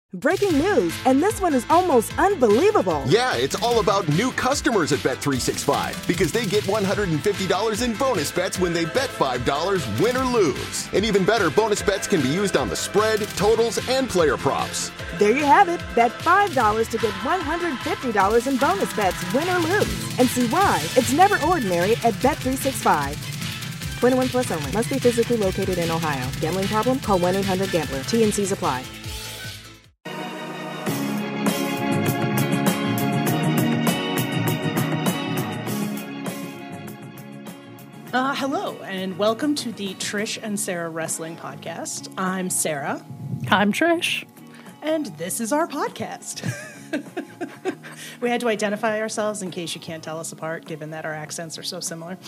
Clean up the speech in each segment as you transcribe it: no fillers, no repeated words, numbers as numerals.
Breaking news, and this one is almost unbelievable. Yeah, it's all about new customers at Bet365 because they get $150 in bonus bets when they bet $5, win or lose. And even better, bonus bets can be used on the spread, totals, and player props. There you have it. Bet $5 to get $150 in bonus bets, win or lose. And see why it's never ordinary at Bet365. 21 plus only. Must be physically located in Ohio. Gambling problem? Call 1-800-GAMBLER. T&Cs apply. Hello, and welcome to the Trish and Sarah Wrestling Podcast. I'm Sarah. I'm Trish. And this is our podcast. We had to identify ourselves in case you can't tell us apart, given that our accents are so similar.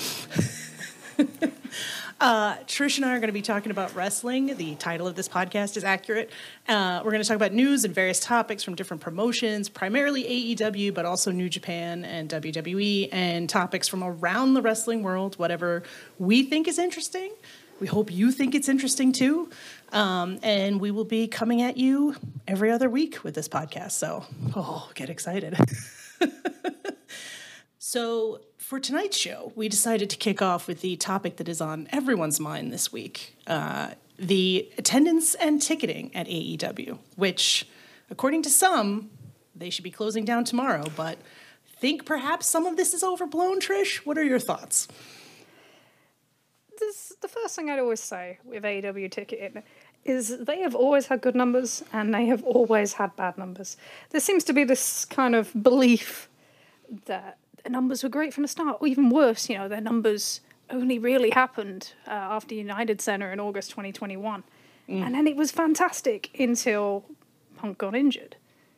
Trish and I are going to be talking about wrestling. The title of this podcast is accurate. We're going to talk about news and various topics from different promotions, primarily AEW, but also New Japan and WWE, and topics from around the wrestling world, whatever we think is interesting. We hope you think it's interesting too. And we will be coming at you every other week with this podcast. So, get excited. So, for tonight's show, we decided to kick off with the topic that is on everyone's mind this week, the attendance and ticketing at AEW, which, according to some, they should be closing down tomorrow, but think perhaps some of this is overblown, Trish? What are your thoughts? The first thing I'd always say with AEW ticketing is they have always had good numbers and they have always had bad numbers. There seems to be this kind of belief that the numbers were great from the start, or even worse, their numbers only really happened after United Center in August 2021. And then it was fantastic until Punk got injured.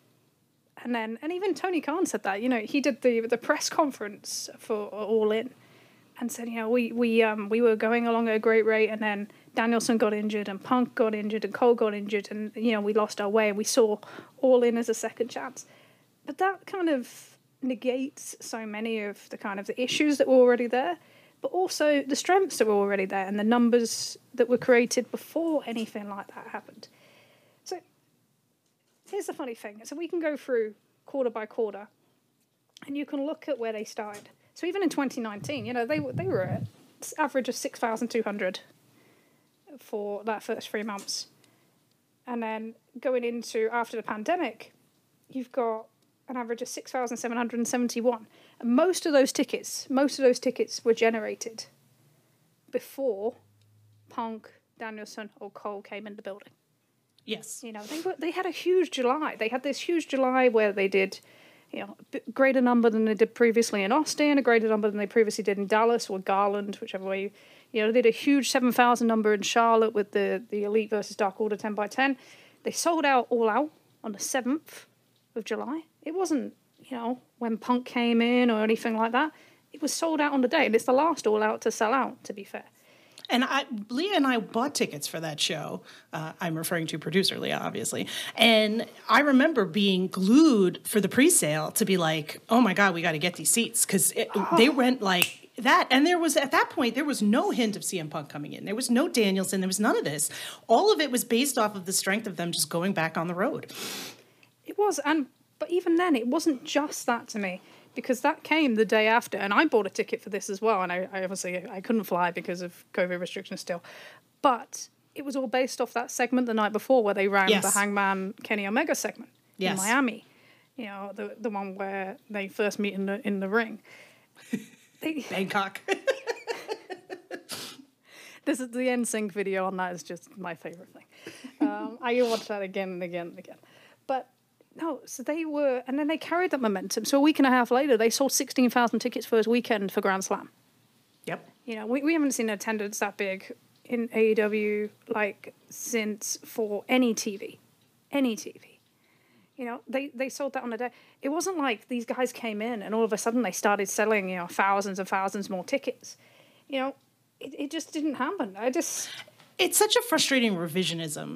And even Tony Khan said that, he did the press conference for All In and said, we were going along at a great rate, and then Danielson got injured and Punk got injured and Cole got injured, and, we lost our way and we saw All In as a second chance. But that kind of negates so many of the issues that were already there, but also the strengths that were already there and the numbers that were created before anything like that happened. So here's the funny thing. So we can go through quarter by quarter and you can look at where they started. So even in 2019, they were at average of 6,200 for that first 3 months. And then going into after the pandemic, you've got an average of 6,771. And most of those tickets were generated before Punk, Danielson, or Cole came in the building. Yes. They had a huge July. They had this huge July where they did, a greater number than they did previously in Austin, a greater number than they previously did in Dallas or Garland, whichever way. They did a huge 7,000 number in Charlotte with the Elite versus Dark Order 10x10. They sold out All Out on the 7th of July. It wasn't, when Punk came in or anything like that. It was sold out on the day, and it's the last All Out to sell out, to be fair. And Leah and I bought tickets for that show. I'm referring to producer Leah, obviously. And I remember being glued for the pre-sale to be like, oh my God, we got to get these seats. Because they went like that. And at that point, there was no hint of CM Punk coming in. There was no Danielson. There was none of this. All of it was based off of the strength of them just going back on the road. It was, but even then, it wasn't just that to me, because that came the day after, and I bought a ticket for this as well, and I obviously couldn't fly because of COVID restrictions still, but it was all based off that segment the night before where they ran the Hangman Kenny Omega segment in Miami, the one where they first meet in the ring. Bangkok. This is the NSYNC video on that is just my favorite thing. I can watch that again and again and again, but. No, so they were, and then they carried that momentum. So a week and a half later, they sold 16,000 tickets first weekend for Grand Slam. Yep. We haven't seen attendance that big in AEW since for any TV. Any TV. They sold that on a day. It wasn't like these guys came in and all of a sudden they started selling, thousands and thousands more tickets. It just didn't happen. It's such a frustrating revisionism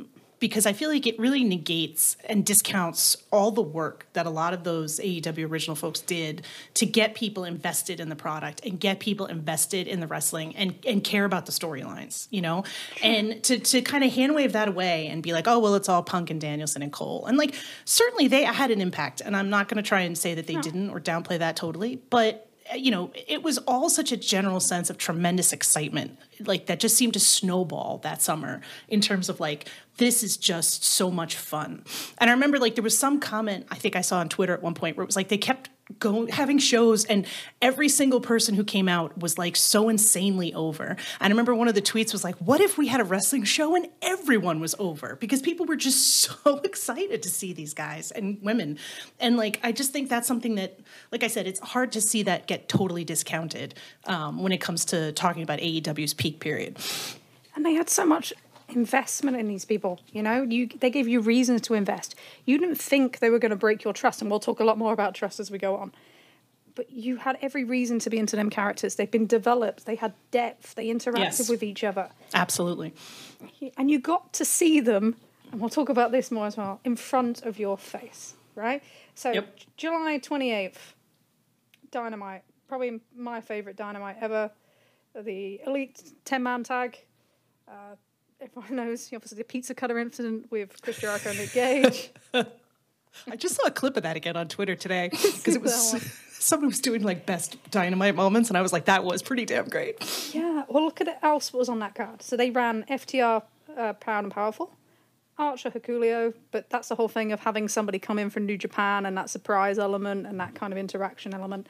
because I feel like it really negates and discounts all the work that a lot of those AEW original folks did to get people invested in the product and get people invested in the wrestling and care about the storylines, you know? And to kind of hand wave that away and be like, oh, well, it's all Punk and Danielson and Cole. And like, certainly they had an impact, and I'm not going to try and say that they didn't or downplay that totally, but you know, it was all such a general sense of tremendous excitement, like that just seemed to snowball that summer in terms of like, this is just so much fun. And I remember like there was some comment I think I saw on Twitter at one point where it was like they kept having shows and every single person who came out was like so insanely over. And I remember one of the tweets was like, what if we had a wrestling show and everyone was over? Because people were just so excited to see these guys and women. And like, I just think that's something that, like I said, it's hard to see that get totally discounted when it comes to talking about AEW's peak period. And they had so much investment in these people, you know, they gave you reasons to invest. You didn't think they were going to break your trust, and we'll talk a lot more about trust as we go on, but you had every reason to be into them characters. They've been developed, they had depth, they interacted with each other. Absolutely. And you got to see them, and we'll talk about this more as well, in front of your face, right? So July 28th, Dynamite, probably my favorite Dynamite ever, the Elite 10-man tag. Everyone knows, obviously, the pizza cutter incident with Chris Jericho and Nick Gage. I just saw a clip of that again on Twitter today because it was someone was doing like best Dynamite moments, and I was like, that was pretty damn great. Yeah, well, look at it else what was on that card. So they ran FTR, Proud and Powerful, Archer, Herculeo, but that's the whole thing of having somebody come in from New Japan and that surprise element and that kind of interaction element.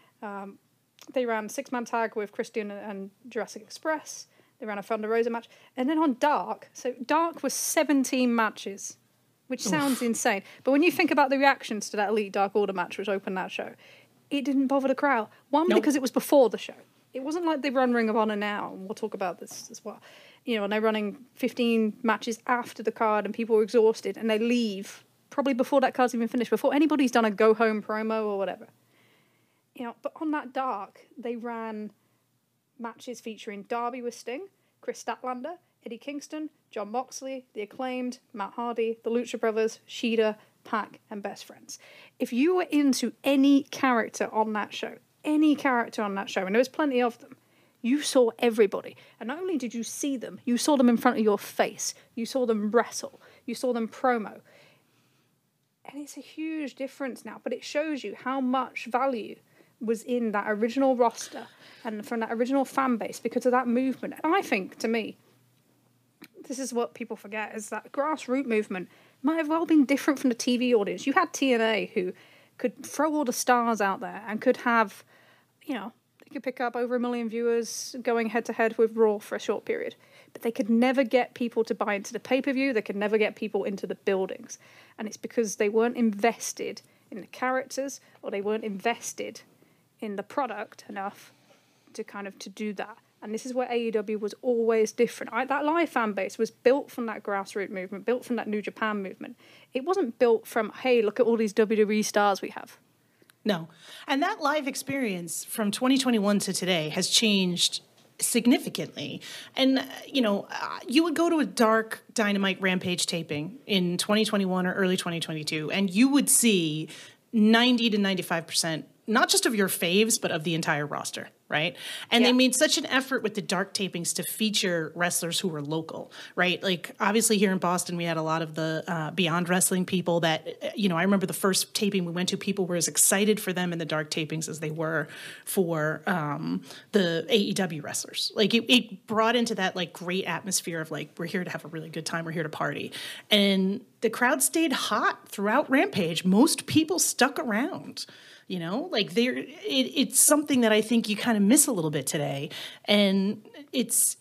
They ran 6-man tag with Christian and Jurassic Express. They ran a Thunder Rosa match. And then on Dark, so Dark was 17 matches, which sounds insane. But when you think about the reactions to that Elite Dark Order match, which opened that show, it didn't bother the crowd. One, because it was before the show. It wasn't like they run Ring of Honor now, and we'll talk about this as well. You know, and they're running 15 matches after the card, and people are exhausted, and they leave probably before that card's even finished, before anybody's done a go-home promo or whatever. You know, but on that Dark, they ran matches featuring Darby with Sting, Chris Statlander, Eddie Kingston, Jon Moxley, The Acclaimed, Matt Hardy, The Lucha Brothers, Shida, Pac, and Best Friends. If you were into any character on that show, and there was plenty of them, you saw everybody. And not only did you see them, you saw them in front of your face. You saw them wrestle. You saw them promo. And it's a huge difference now, but it shows you how much value was in that original roster and from that original fan base because of that movement. And I think, to me, this is what people forget, is that grassroots movement might have well been different from the TV audience. You had TNA who could throw all the stars out there and could have, you know, they could pick up over 1 million viewers going head-to-head with Raw for a short period. But they could never get people to buy into the pay-per-view. They could never get people into the buildings. And it's because they weren't invested in the characters or they weren't invested in the product enough to do that. And this is where AEW was always different. That live fan base was built from that grassroots movement, built from that New Japan movement. It wasn't built from, hey, look at all these WWE stars we have. No. And that live experience from 2021 to today has changed significantly. And, you know, you would go to a Dark Dynamite Rampage taping in 2021 or early 2022, and you would see 90 to 95%, not just of your faves, but of the entire roster, right? And they made such an effort with the Dark tapings to feature wrestlers who were local, right? Like, obviously here in Boston, we had a lot of the Beyond Wrestling people that, you know, I remember the first taping we went to, people were as excited for them in the Dark tapings as they were for the AEW wrestlers. Like, it brought into that, like, great atmosphere of, like, we're here to have a really good time, we're here to party. And the crowd stayed hot throughout Rampage. Most people stuck around. You know, like it's something that I think you kind of miss a little bit today, and it's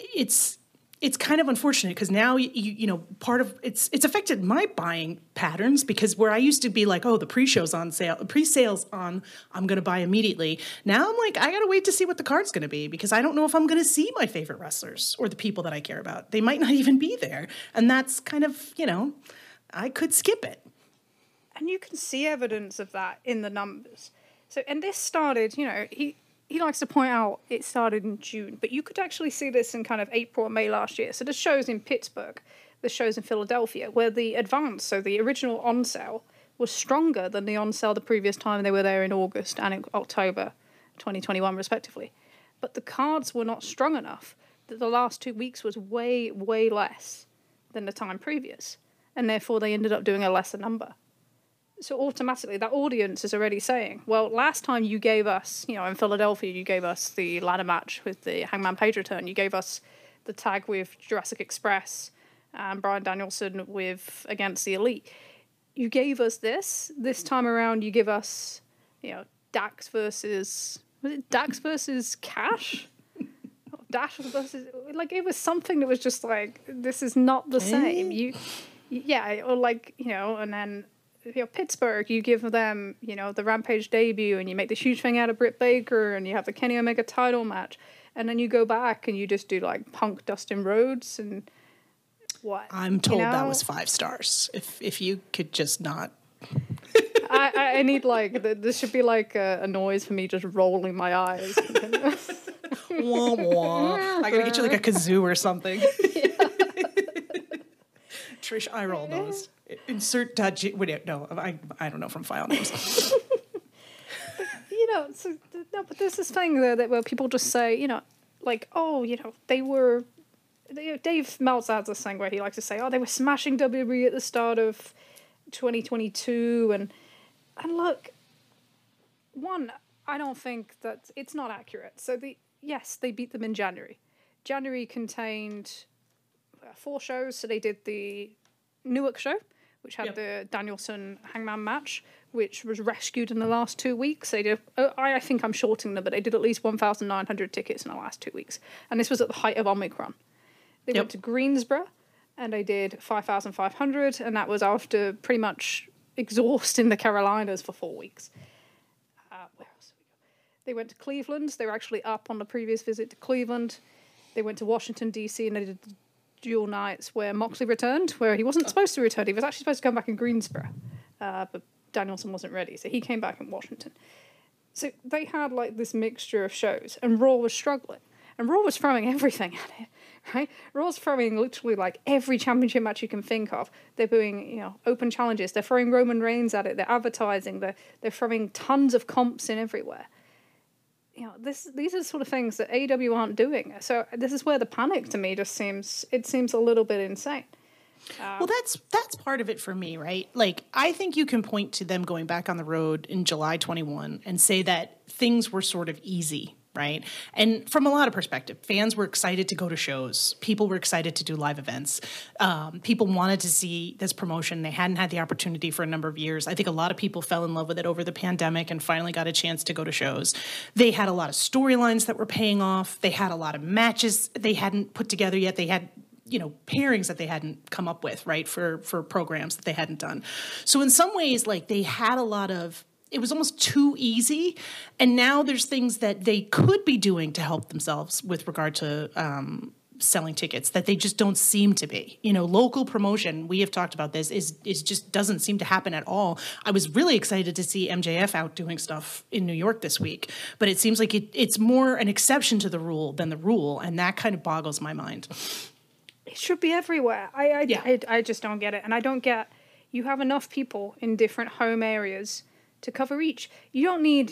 kind of unfortunate because now you know part of it's affected my buying patterns because where I used to be like, oh, the pre-show's on sale, pre-sales on, I'm going to buy immediately. Now I'm like, I got to wait to see what the card's going to be because I don't know if I'm going to see my favorite wrestlers or the people that I care about. They might not even be there, and that's kind of, you know, I could skip it. And you can see evidence of that in the numbers. So, and this started, you know, he likes to point out it started in June, but you could actually see this in kind of April or May last year. So the shows in Pittsburgh, the shows in Philadelphia, where the advance, so the original on sale, was stronger than the on sale the previous time they were there in August and in October 2021, respectively. But the cards were not strong enough that the last 2 weeks was way, way less than the time previous. And therefore they ended up doing a lesser number. So automatically that audience is already saying, well, last time you gave us, in Philadelphia, you gave us the ladder match with the Hangman Page return. You gave us the tag with Jurassic Express and Bryan Danielson against the Elite. You gave us this. This time around, you give us, Dax versus... Was it Dax versus Cash? Dash versus... it was something that was just this is not the same. And then... Pittsburgh, you give them, the Rampage debut, and you make this huge thing out of Britt Baker, and you have the Kenny Omega title match, and then you go back and you just do Punk Dustin Rhodes and what? I'm told that was 5 stars. If you could just not. I need there should be a noise for me just rolling my eyes. Wah, wah. I gotta get you a kazoo or something. Yeah. Trish, I roll those. Insert dodgy. No, I don't know from file names. But there's this thing there where people just say, they were. Dave Meltzer has this thing where he likes to say, they were smashing WWE at the start of 2022, and look, one, I don't think that it's not accurate. So yes, they beat them in January. January contained 4 shows, so they did the Newark show, which had the Danielson Hangman match, which was rescued in the last 2 weeks. They did, I think I'm shorting them, but they did at least 1,900 tickets in the last 2 weeks. And this was at the height of Omicron. They went to Greensboro, and they did 5,500, and that was after pretty much exhausting the Carolinas for 4 weeks. Where else did we go? They went to Cleveland. They were actually up on the previous visit to Cleveland. They went to Washington, D.C., and they did dual nights where Moxley returned, where he wasn't supposed to return. He was actually supposed to come back in Greensboro, but Danielson wasn't ready, so he came back in Washington. So they had this mixture of shows, and Raw was struggling. And Raw was throwing everything at it, right? Raw's throwing literally every championship match you can think of. They're doing, open challenges. They're throwing Roman Reigns at it. They're advertising. They're throwing tons of comps in everywhere. These are the sort of things that AEW aren't doing. So this is where the panic to me just seems a little bit insane. Well, that's part of it for me, right? I think you can point to them going back on the road in July 21 and say that things were sort of easy, right? And from a lot of perspective, fans were excited to go to shows. People were excited to do live events. People wanted to see this promotion. They hadn't had the opportunity for a number of years. I think a lot of people fell in love with it over the pandemic and finally got a chance to go to shows. They had a lot of storylines that were paying off. They had a lot of matches they hadn't put together yet. They had pairings that they hadn't come up with, right, for programs that they hadn't done. So in some ways, they had a lot of, it was almost too easy. And now there's things that they could be doing to help themselves with regard to selling tickets that they just don't seem to be. Local promotion, we have talked about this, is just doesn't seem to happen at all. I was really excited to see MJF out doing stuff in New York this week, but it seems like it's more an exception to the rule than the rule, and that kind of boggles my mind. It should be everywhere. I just don't get it. And I don't get, you have enough people in different home areas to cover each. You don't need,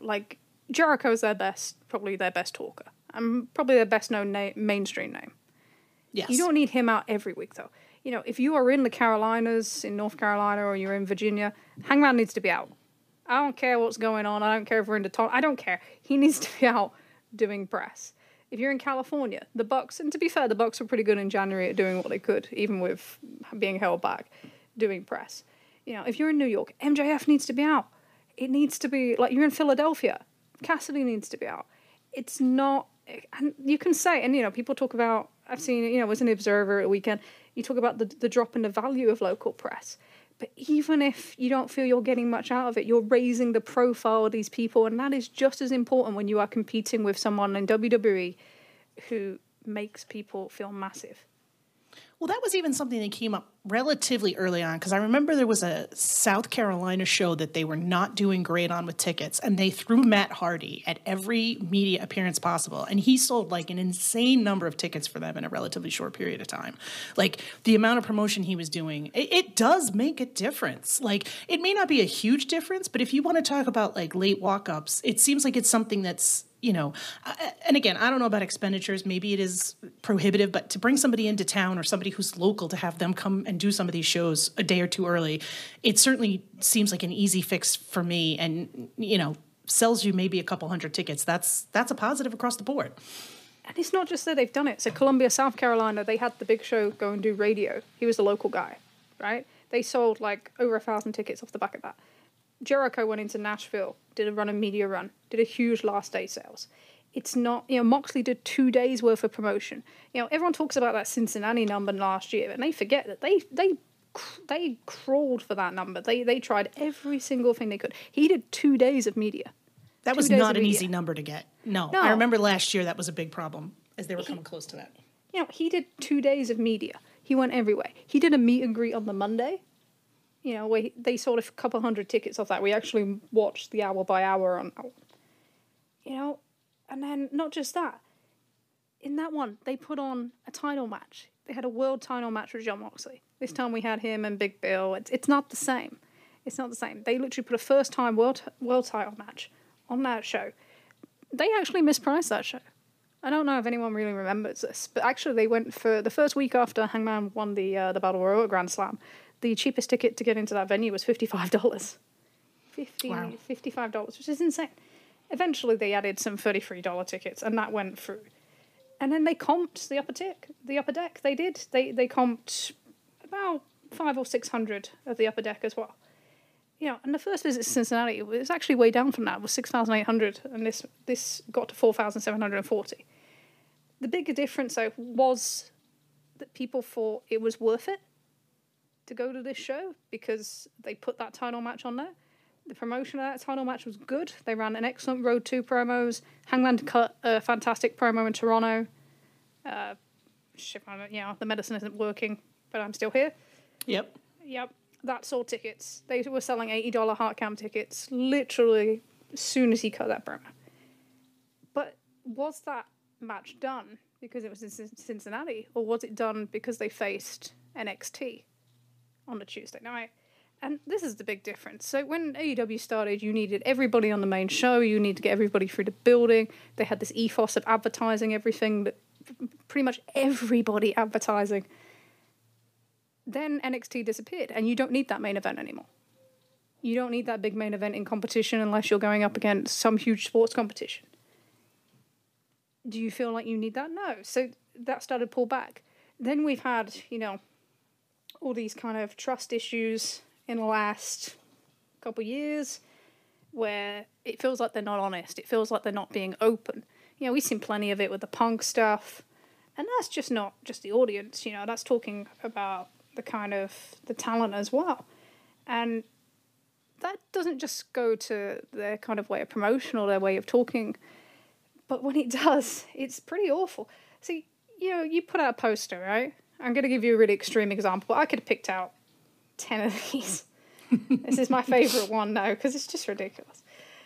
Jericho's probably their best talker. And probably their best known mainstream name. Yes. You don't need him out every week, though. If you are in the Carolinas, in North Carolina, or you're in Virginia, Hangman needs to be out. I don't care what's going on. I don't care if we're in Daytona. I don't care. He needs to be out doing press. If you're in California, the Bucks, and to be fair, the Bucks were pretty good in January at doing what they could, even with being held back, doing press. If you're in New York, MJF needs to be out. It needs to be, you're in Philadelphia, Cassidy needs to be out. It's not, and you can say, and people talk about, I've seen, as an observer at a weekend, you talk about the drop in the value of local press. But even if you don't feel you're getting much out of it, you're raising the profile of these people, and that is just as important when you are competing with someone in WWE who makes people feel massive. Well, that was even something that came up relatively early on, because I remember there was a South Carolina show that they were not doing great on with tickets, and they threw Matt Hardy at every media appearance possible, and he sold like an insane number of tickets for them in a relatively short period of time. Like, the amount of promotion he was doing, it does make a difference. Like, it may not be a huge difference, but if you want to talk about like late walk-ups, it seems like it's something that's, you know, and again, I don't know about expenditures. Maybe it is prohibitive, but to bring somebody into town or somebody who's local to have them come and do some of these shows a day or two early, it certainly seems like an easy fix for me, and, you know, sells you maybe a couple hundred tickets. That's a positive across the board. And it's not just that they've done it. So Columbia, South Carolina, they had the Big Show go and do radio. He was the local guy, right? They sold like over 1,000 tickets off the back of that. Jericho went into Nashville, did a media run, did a huge last day sales. It's not, you know, Moxley did 2 days worth of promotion. You know, everyone talks about that Cincinnati number last year, and they forget that they crawled for that number. They tried every single thing they could. He did 2 days of media. That was not an easy number to get. No, I remember last year that was a big problem as they were coming close to that. You know, he did 2 days of media. He went everywhere. He did a meet and greet on the Monday. You know, where they sold a couple hundred tickets off that. We actually watched the hour by hour on that one. You know, and then not just that. In that one, they put on a title match. They had a world title match with Jon Moxley. This time we had him and Big Bill. It's not the same. It's not the same. They literally put a first-time world title match on that show. They actually mispriced that show. I don't know if anyone really remembers this, but actually they went for the first week after Hangman won the Battle Royal at Grand Slam. The cheapest ticket to get into that venue was $55. Wow. $55, which is insane. Eventually, they added some $33 tickets, and that went through. And then they comped the upper deck. They did. They comped about 500 or 600 of the upper deck as well. You know, and the first visit to Cincinnati, it was actually way down from that. It was 6,800, and this got to 4,740. The bigger difference, though, was that people thought it was worth it to go to this show because they put that title match on there. The promotion of that title match was good. They ran an excellent Road 2 promos. Hangman cut a fantastic promo in Toronto. The medicine isn't working, but I'm still here. Yep. That sold tickets. They were selling $80 heart cam tickets literally as soon as he cut that promo. But was that match done because it was in Cincinnati, or was it done because they faced NXT on a Tuesday night? And this is the big difference. So when AEW started, you needed everybody on the main show. You need to get everybody through the building. They had this ethos of advertising everything, that pretty much everybody advertising. Then NXT disappeared, and you don't need that main event anymore. You don't need that big main event in competition unless you're going up against some huge sports competition. Do you feel like you need that? No. So that started to pull back. Then we've had, you know, all these kind of trust issues in the last couple years where it feels like they're not honest. It feels like they're not being open. You know, we've seen plenty of it with the Punk stuff. And that's just not just the audience, you know, that's talking about the kind of the talent as well. And that doesn't just go to their kind of way of promotion or their way of talking. But when it does, it's pretty awful. See, you know, you put out a poster, right? I'm going to give you a really extreme example. I could have picked out 10 of these. This is my favourite one now because it's just ridiculous.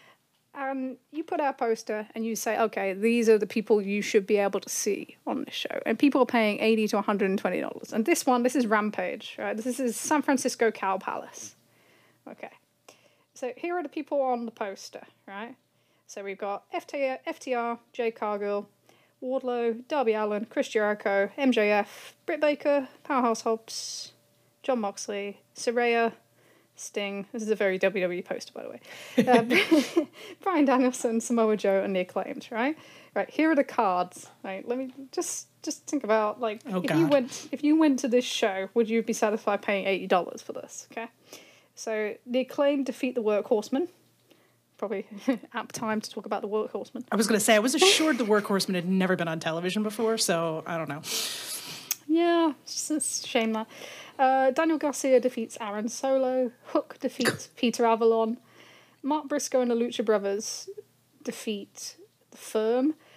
You put out a poster and you say, okay, these are the people you should be able to see on this show. And people are paying $80 to $120. And this is Rampage, right? This is San Francisco Cow Palace. Okay. So here are the people on the poster, right? So we've got FTR, Jay Cargill, Wardlow, Darby Allin, Chris Jericho, MJF, Britt Baker, Powerhouse Hobbs, Jon Moxley, Saraya, Sting. This is a very WWE poster, by the way. Bryan Danielson, Samoa Joe, and the Acclaimed, right? Right, here are the cards. Right, let me just think about, like, if you went to this show, would you be satisfied paying $80 for this, okay? So, the Acclaimed defeat the Workhorsemen. Probably apt time to talk about the Workhorsemen. I was going to say, I was assured the Workhorsemen had never been on television before, so I don't know. Yeah, it's a shame that. Daniel Garcia defeats Aaron Solo. Hook defeats Peter Avalon. Mark Briscoe and the Lucha Brothers defeat The Firm.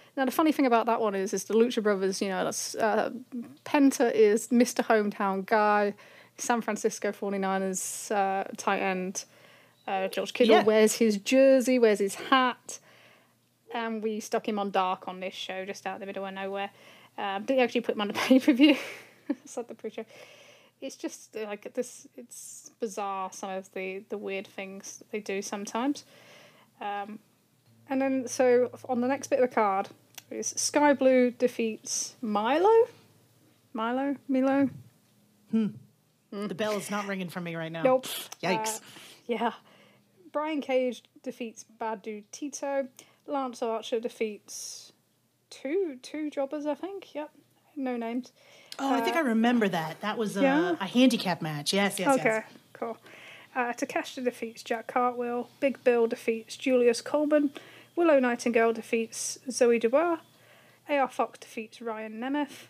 Now, the funny thing about that one is the Lucha Brothers, that's, Penta is Mr. Hometown Guy, San Francisco 49ers tight end. George Kittle wears his jersey, wears his hat. And we stuck him on dark on this show, just out in the middle of nowhere. Didn't actually put him on the pay-per-view. It's like the pre-show. It's just like this, it's bizarre, some of the weird things that they do sometimes. And then, so on the next bit of the card, is Sky Blue defeats Milo? Milo? The bell is not ringing for me right now. Nope. Yikes. Yeah. Brian Cage defeats Bad Dude Tito. Lance Archer defeats two jobbers, I think. Yep. No names. Oh, I think I remember that. That was a handicap match. Yes. Okay, cool. Takeshita defeats Jack Cartwheel. Big Bill defeats Julius Coleman. Willow Nightingale defeats Zoe Dubois. AR Fox defeats Ryan Nemeth.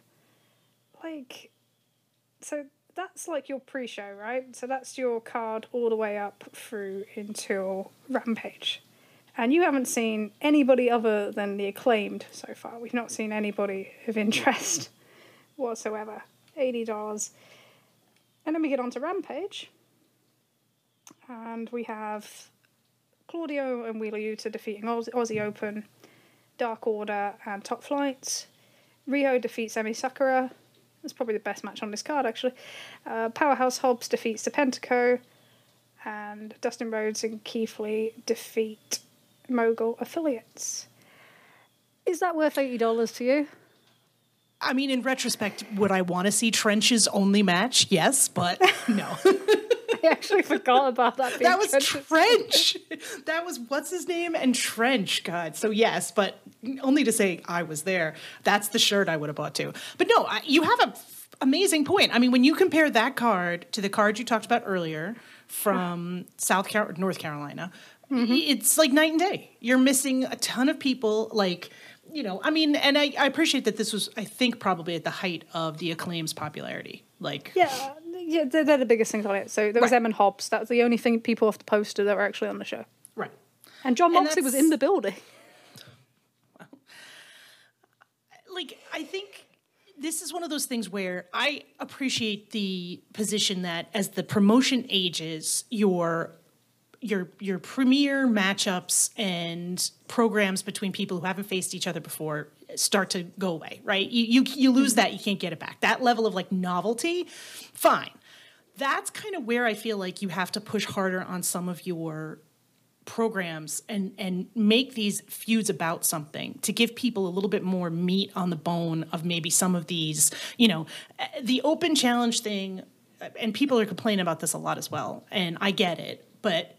So that's like your pre-show, right? So that's your card all the way up through until Rampage. And you haven't seen anybody other than the Acclaimed so far. We've not seen anybody of interest whatsoever. $80. And then we get on to Rampage. And we have Claudio and Wheeler Yuta defeating Aussie Open, Dark Order, and Top Flight. Rio defeats Emi Sakura. That's probably the best match on this card, actually. Powerhouse Hobbs defeats the Pentaco. And Dustin Rhodes and Keith Lee defeat Mogul Affiliates. Is that worth $80 to you? I mean, in retrospect, would I want to see Trench's only match? Yes, but no. I actually forgot about that. That was Trench. That was what's his name and Trench. God. So yes, but only to say I was there. That's the shirt I would have bought too. But no, you have an amazing point. I mean, when you compare that card to the card you talked about earlier from North Carolina, it's like night and day. You're missing a ton of people. I mean, and I appreciate that this was, I think, probably at the height of the Acclaim's popularity. Yeah, they're the biggest things on it. So there was Em and Hobbs. That was the only thing people off the poster that were actually on the show. Right. And John Moxley was in the building. Well, I think this is one of those things where I appreciate the position that as the promotion ages, your premier matchups and programs between people who haven't faced each other before start to go away, right? You lose that, you can't get it back. That level of novelty, fine. That's kind of where I feel like you have to push harder on some of your programs and make these feuds about something to give people a little bit more meat on the bone of maybe some of these, the open challenge thing, and people are complaining about this a lot as well, and I get it, but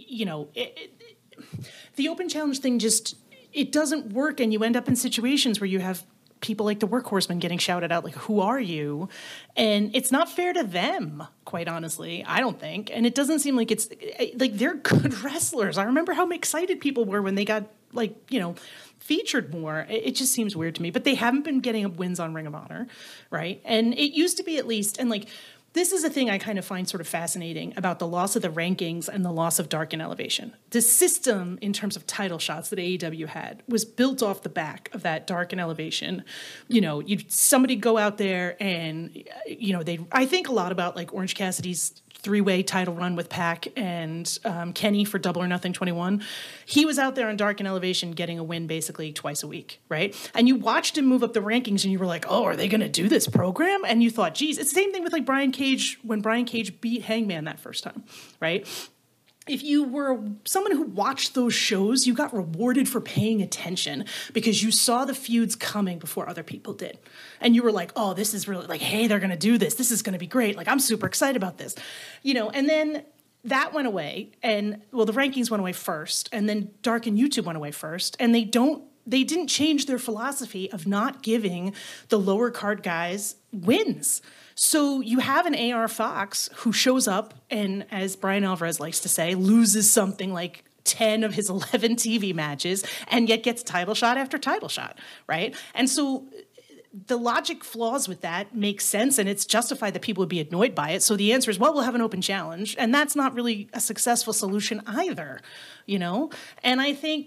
the open challenge thing it doesn't work, and you end up in situations where you have people like the Workhorsemen getting shouted out, who are you? And it's not fair to them, quite honestly, I don't think. And it doesn't seem like it's, they're good wrestlers. I remember how excited people were when they got, featured more. It just seems weird to me. But they haven't been getting wins on Ring of Honor, right? And it used to be at least, and this is a thing I kind of find sort of fascinating about the loss of the rankings and the loss of Dark and Elevation. The system in terms of title shots that AEW had was built off the back of that Dark and Elevation. Somebody go out there and, I think a lot about Orange Cassidy's three-way title run with Pac and Kenny for Double or Nothing 21. He was out there on Dark and Elevation getting a win basically twice a week, right? And you watched him move up the rankings and you were like, oh, are they going to do this program? And you thought, geez, it's the same thing with Brian Cage when Brian Cage beat Hangman that first time, right? If you were someone who watched those shows, you got rewarded for paying attention because you saw the feuds coming before other people did. And you were like, oh, this is really hey, they're going to do this. This is going to be great. I'm super excited about this. And then that went away. And the rankings went away first. And then Dark and YouTube went away first. And they didn't change their philosophy of not giving the lower card guys wins. So you have an AR Fox who shows up and, as Brian Alvarez likes to say, loses something like 10 of his 11 TV matches and yet gets title shot after title shot, right? And so the logic flaws with that make sense, and it's justified that people would be annoyed by it. So the answer is, well, we'll have an open challenge. And that's not really a successful solution either, And I think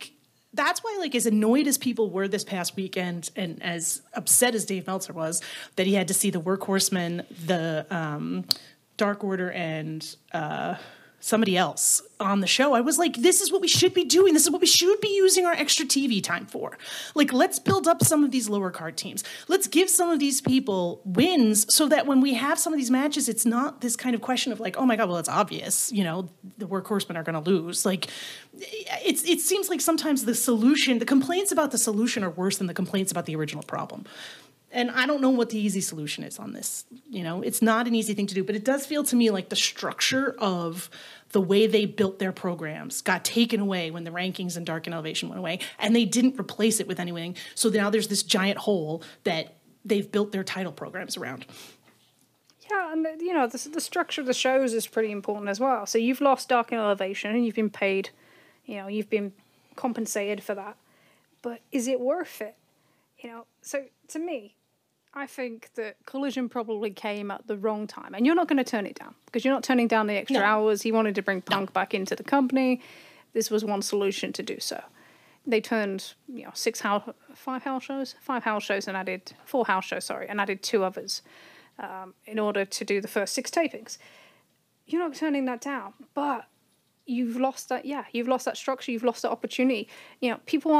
that's why, like, as annoyed as people were this past weekend and as upset as Dave Meltzer was that he had to see the Workhorsemen, the Dark Order, and somebody else on the show, I was like, this is what we should be doing. This is what we should be using our extra TV time for. Like, let's build up some of these lower card teams. Let's give some of these people wins so that when we have some of these matches, it's not this kind of question of like, oh my God, well, it's obvious, you know, the Workhorsemen are going to lose. Like, it seems like sometimes the complaints about the solution are worse than the complaints about the original problem. And I don't know what the easy solution is on this. You know, it's not an easy thing to do, but it does feel to me like the structure of the way they built their programs got taken away when the rankings and Dark and Elevation went away, and they didn't replace it with anything. So now there's this giant hole that they've built their title programs around. Yeah, and you know, the structure of the shows is pretty important as well. So you've lost Dark and Elevation, and you've been paid, you know, you've been compensated for that. But is it worth it? You know, so to me, I think that Collision probably came at the wrong time. And you're not going to turn it down, because you're not turning down the extra hours. He wanted to bring Punk back into the company. This was one solution to do so. They turned, you know, 4 house shows, and added 2 others in order to do the first 6 tapings. You're not turning that down, but you've lost that, you've lost that structure, you've lost that opportunity. You know,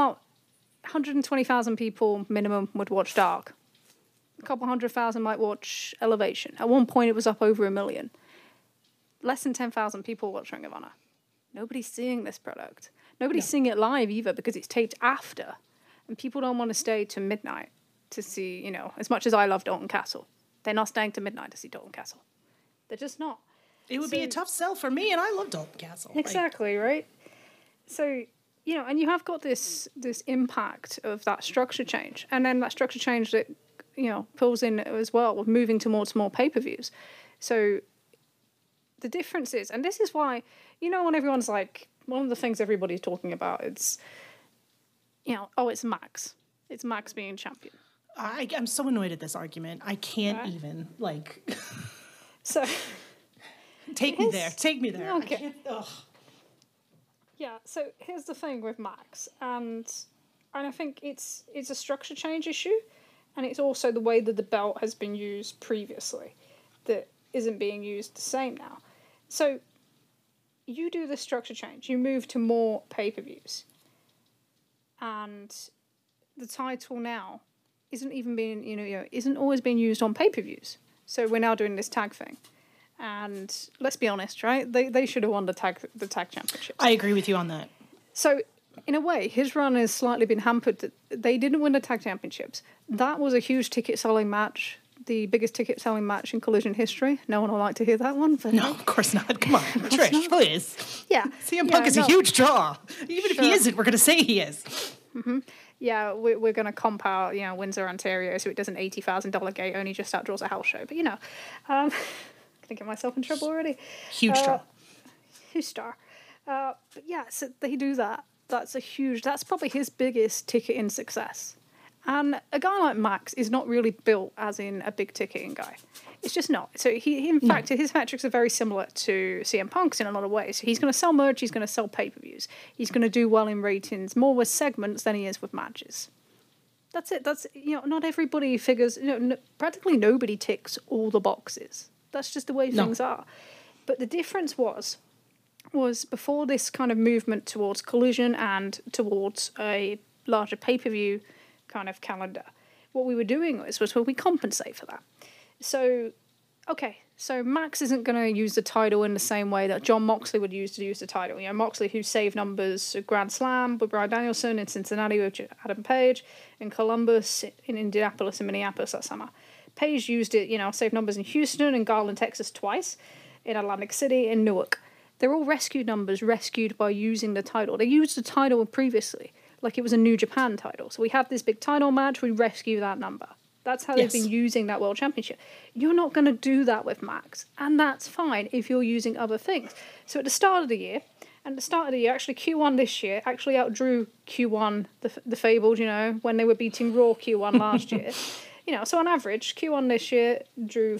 120,000 people minimum would watch Dark. A couple 100,000 might watch Elevation. At one point, it was up over 1 million. Less than 10,000 people watch Ring of Honor. Nobody's seeing this product. Nobody's seeing it live either, because it's taped after. And people don't want to stay to midnight to see, you know, as much as I love Dalton Castle. They're not staying to midnight to see Dalton Castle. They're just not. It would be a tough sell for me, and I love Dalton Castle. Exactly, right? So, you know, and you have got this impact of that structure change. And then that structure change that, you know, pulls in as well with moving towards more pay-per-views. So the difference is, and this is why, you know, when everyone's like, one of the things everybody's talking about, it's, you know, oh, it's Max. It's Max being champion. I'm so annoyed at this argument. I can't even, like... So... Take me there. Okay. Yeah, so here's the thing with Max, and I think it's a structure change issue, and it's also the way that the belt has been used previously that isn't being used the same now. So you do the structure change, you move to more pay-per-views, and the title now isn't even being, isn't always being used on pay-per-views. So we're now doing this tag thing. And let's be honest, right? They should have won the tag championships. I agree with you on that. So, in a way, his run has slightly been hampered. They didn't win the tag championships. That was a huge ticket-selling match, the biggest ticket-selling match in Collision history. No one will like to hear that one. But no, of course not. Come on, Trish, please. Yeah. CM Punk is a huge draw. Even if he isn't, we're going to say he is. Mm-hmm. Yeah, we're going to comp out, Windsor, Ontario, so it does an $80,000 gate, only just outdraws a house show. But, going to get myself in trouble already. Huge draw. Huge star. But yeah, so they do that. That's probably his biggest ticketing success. And a guy like Max is not really built as in a big ticketing guy. It's just not. So in fact, his metrics are very similar to CM Punk's in a lot of ways. So he's going to sell merch, he's going to sell pay-per-views. He's going to do well in ratings, more with segments than he is with matches. That's it. That's, not everybody figures, practically nobody ticks all the boxes. That's just the way things are. But the difference was before this kind of movement towards Collision and towards a larger pay-per-view kind of calendar, what we were doing was we compensate for that. So Max isn't going to use the title in the same way that Jon Moxley would use the title. Moxley, who saved numbers at Grand Slam with Bryan Danielson, in Cincinnati with Adam Page, in Columbus, in Indianapolis, and Minneapolis that summer. Page used it, saved numbers in Houston and Garland, Texas twice, in Atlantic City, in Newark. They're all rescued numbers, rescued by using the title. They used the title previously, like it was a New Japan title. So we had this big title match, we rescue that number. That's how they've been using that World Championship. You're not going to do that with Max, and that's fine if you're using other things. So at the start of the year, actually Q1 this year actually outdrew Q1, the Fabled, when they were beating Raw Q1 last year. So on average, Q1 this year drew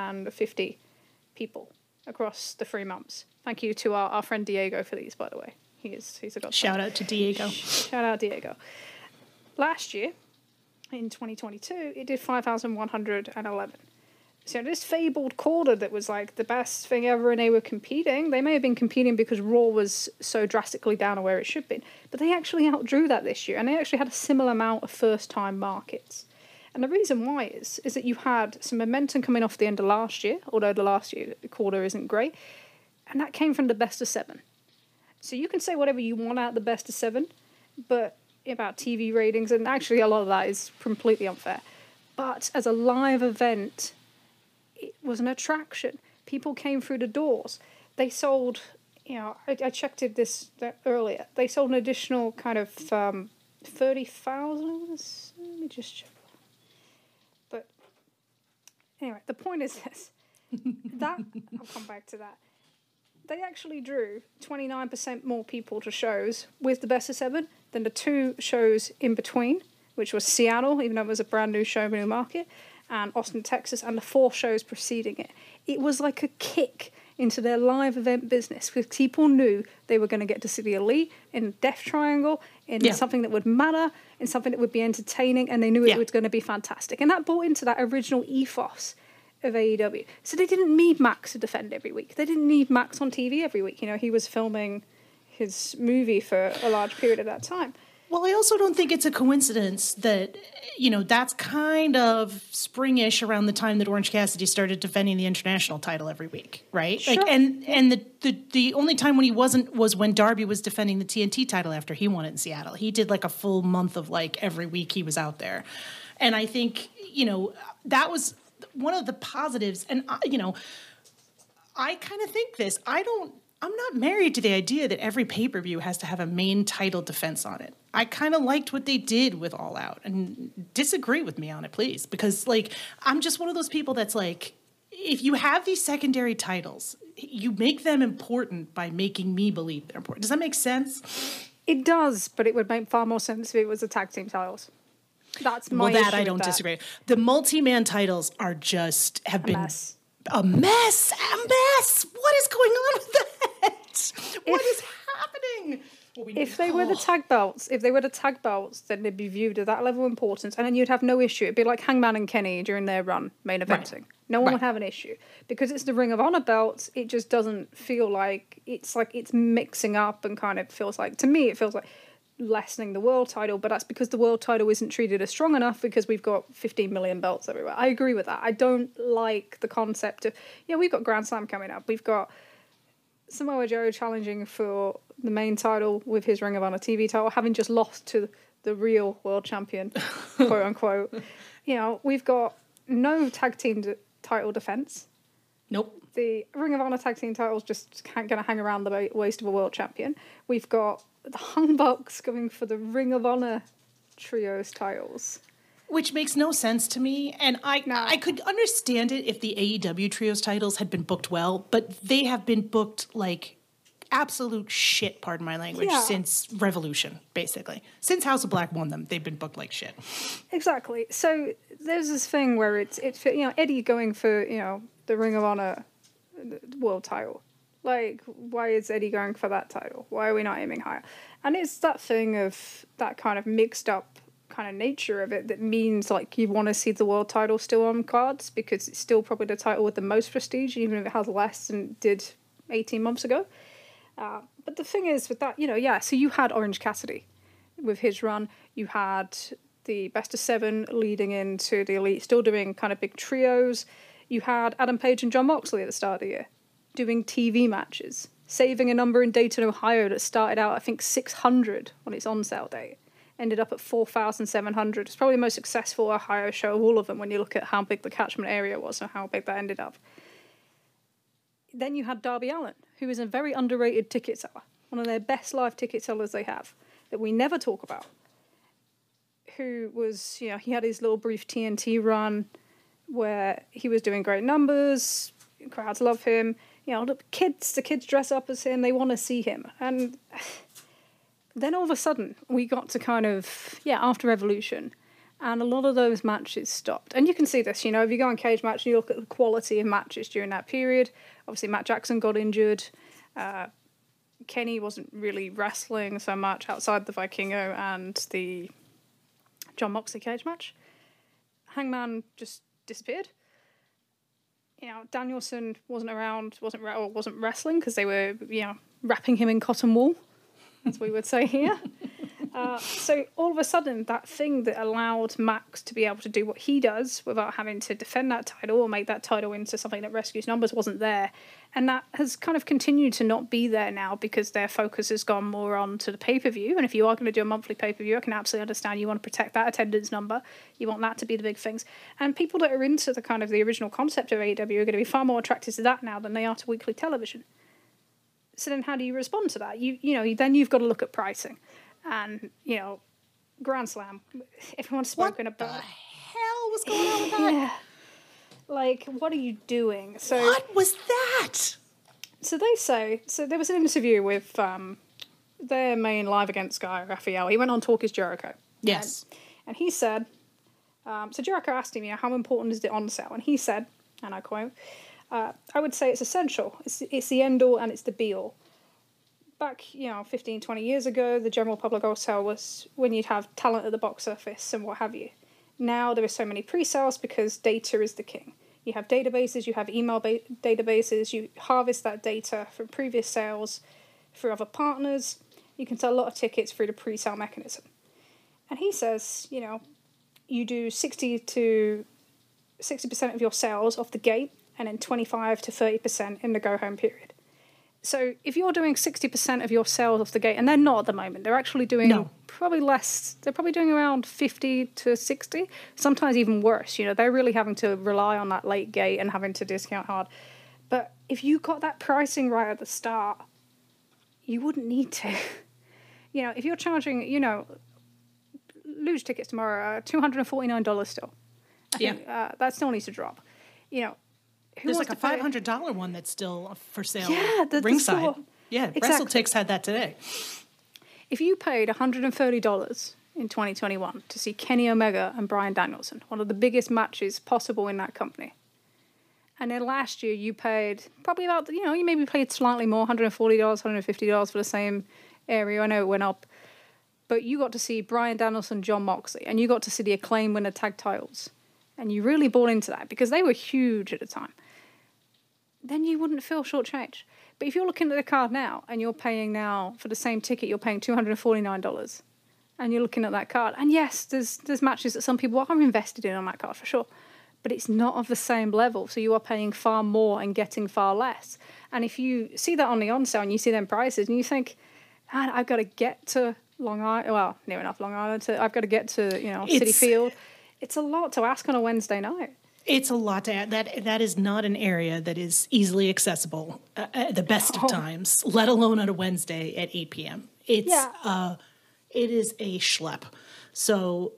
5,850 people across the 3 months. Thank you to our friend Diego for these, by the way. He's a godsend. Shout out to Diego. Shout out Diego. Last year, in 2022, it did 5,111. So this fabled quarter that was like the best thing ever, and they were competing. They may have been competing because Raw was so drastically down to where it should be, but they actually outdrew that this year, and they actually had a similar amount of first-time markets. And the reason why is that you had some momentum coming off the end of last year, although the last year quarter isn't great, and that came from the best of 7. So you can say whatever you want out the best of 7, but about TV ratings, and actually a lot of that is completely unfair. But as a live event, it was an attraction. People came through the doors. They sold, I checked this earlier. They sold an additional kind of 30,000. Let me just check. But anyway, the point is this. I'll come back to that. They actually drew 29% more people to shows with the best of 7 than the 2 shows in between, which was Seattle, even though it was a brand new show, new market, and Austin, Texas, and the 4 shows preceding it. It was like a kick into their live event business because people knew they were going to get to see the Elite in Death Triangle, in something that would matter, in something that would be entertaining, and they knew it was going to be fantastic. And that brought into that original ethos of AEW. So they didn't need Max to defend every week. They didn't need Max on TV every week. He was filming his movie for a large period of that time. Well, I also don't think it's a coincidence that, that's kind of springish around the time that Orange Cassidy started defending the international title every week, right? Sure. And the only time when he wasn't was when Darby was defending the TNT title after he won it in Seattle. He did like a full month of like every week he was out there. And I think, that was one of the positives. And, I kind of think this. I'm not married to the idea that every pay-per-view has to have a main title defense on it. I kind of liked what they did with All Out, and disagree with me on it, please, because I'm just one of those people that's like, if you have these secondary titles, you make them important by making me believe they're important. Does that make sense? It does, but it would make far more sense if it was the tag team titles. That's my issue. I don't disagree. The multi-man titles have been mess. A mess. What is going on with that? What is happening? If they were the tag belts, then they'd be viewed at that level of importance, and then you'd have no issue. It'd be like Hangman and Kenny during their run main eventing. Right. No one would have an issue because it's the Ring of Honor belts. It just doesn't feel like it's mixing up and kind of feels like, to me, it feels like lessening the world title, but that's because the world title isn't treated as strong enough because we've got 15 million belts everywhere. I agree with that. I don't like the concept of, we've got Grand Slam coming up. We've got Samoa Joe challenging for the main title with his Ring of Honor TV title, having just lost to the real world champion, quote unquote. We've got no tag team title defense. Nope. The Ring of Honor tag team title's just going to hang around the waist of a world champion. We've got the Young Bucks going for the Ring of Honor trios titles. Which makes no sense to me. And I could understand it if the AEW trios titles had been booked well, but they have been booked like absolute shit, pardon my language, since Revolution, basically. Since House of Black won them, they've been booked like shit. Exactly. So there's this thing where it's Eddie going for, the Ring of Honor world title. Like, why is Eddie going for that title? Why are we not aiming higher? And it's that thing of that kind of mixed up kind of nature of it that means like you want to see the world title still on cards because it's still probably the title with the most prestige, even if it has less than it did 18 months ago. But the thing is with that, so you had Orange Cassidy with his run. You had the best of 7 leading into the Elite, still doing kind of big trios. You had Adam Page and Jon Moxley at the start of the year doing TV matches, saving a number in Dayton, Ohio that started out, I think, 600 on its on-sale date. Ended up at 4,700. It's probably the most successful Ohio show of all of them when you look at how big the catchment area was and how big that ended up. Then you had Darby Allin, who is a very underrated ticket seller, one of their best live ticket sellers they have, that we never talk about, who was, he had his little brief TNT run where he was doing great numbers, crowds love him, the kids dress up as him, they want to see him. And then all of a sudden, we got to kind of, after Revolution, and a lot of those matches stopped. And you can see this, if you go on Cage Match and you look at the quality of matches during that period, obviously Matt Jackson got injured, Kenny wasn't really wrestling so much outside the Vikingo and the Jon Moxley cage match. Hangman just disappeared. You know, Danielson wasn't around, wasn't wrestling because they were, you know, wrapping him in cotton wool, as we would say here. So all of a sudden, that thing that allowed Max to be able to do what he does without having to defend that title or make that title into something that rescues numbers wasn't there. And that has kind of continued to not be there now because their focus has gone more on to the pay-per-view. And if you are going to do a monthly pay-per-view, I can absolutely understand you want to protect that attendance number. You want that to be the big things. And people that are into the kind of the original concept of AEW are going to be far more attracted to that now than they are to weekly television. So then how do you respond to that? Then you've got to look at pricing. And, you know, Grand Slam, everyone's spoken about. What the hell was going on with that? Yeah. Like, what are you doing? So what was that? So they say, so there was an interview with their main Live Against guy, Raphael. He went on Talk Is Jericho. Yes. And he said, so Jericho asked him, you know, how important is the on-sale? And he said, and I quote, I would say it's essential. It's the end-all and it's the be-all. Back, 15, 20 years ago, the general public on-sale was when you'd have talent at the box office and what have you. Now there are so many pre-sales because data is the king. You have databases, you have email databases, you harvest that data from previous sales through other partners. You can sell a lot of tickets through the pre-sale mechanism. And he says, you do 60% of your sales off the gate and then 25 to 30% in the go-home period. So if you're doing 60% of your sales off the gate, and they're not at the moment, they're actually doing probably less. They're probably doing around 50 to 60, sometimes even worse. They're really having to rely on that late gate and having to discount hard. But if you got that pricing right at the start, you wouldn't need to. If you're charging, luge tickets tomorrow are $249 still. I think that still needs to drop. There's like a $500 one that's still for sale. Yeah, ringside. Exactly. WrestleTix had that today. If you paid $130 in 2021 to see Kenny Omega and Bryan Danielson, one of the biggest matches possible in that company, and then last year you paid probably about, you maybe paid slightly more, $140, $150 for the same area. I know it went up. But you got to see Bryan Danielson, Jon Moxley, and you got to see the Acclaim win the tag titles. And you really bought into that because they were huge at the time. Then you wouldn't feel shortchanged. But if you're looking at the card now and you're paying now for the same ticket, you're paying $249, and you're looking at that card. And yes, there's matches that some people are invested in on that card for sure, but it's not of the same level. So you are paying far more and getting far less. And if you see that on the on-sale and you see them prices and you think, man, I've got to get to Long Island, well, near enough Long Island, I've got to get to Citi Field. It's a lot to ask on a Wednesday night. It's a lot to add. That is not an area that is easily accessible at the best of times, let alone on a Wednesday at 8 p.m. It is a schlep. So,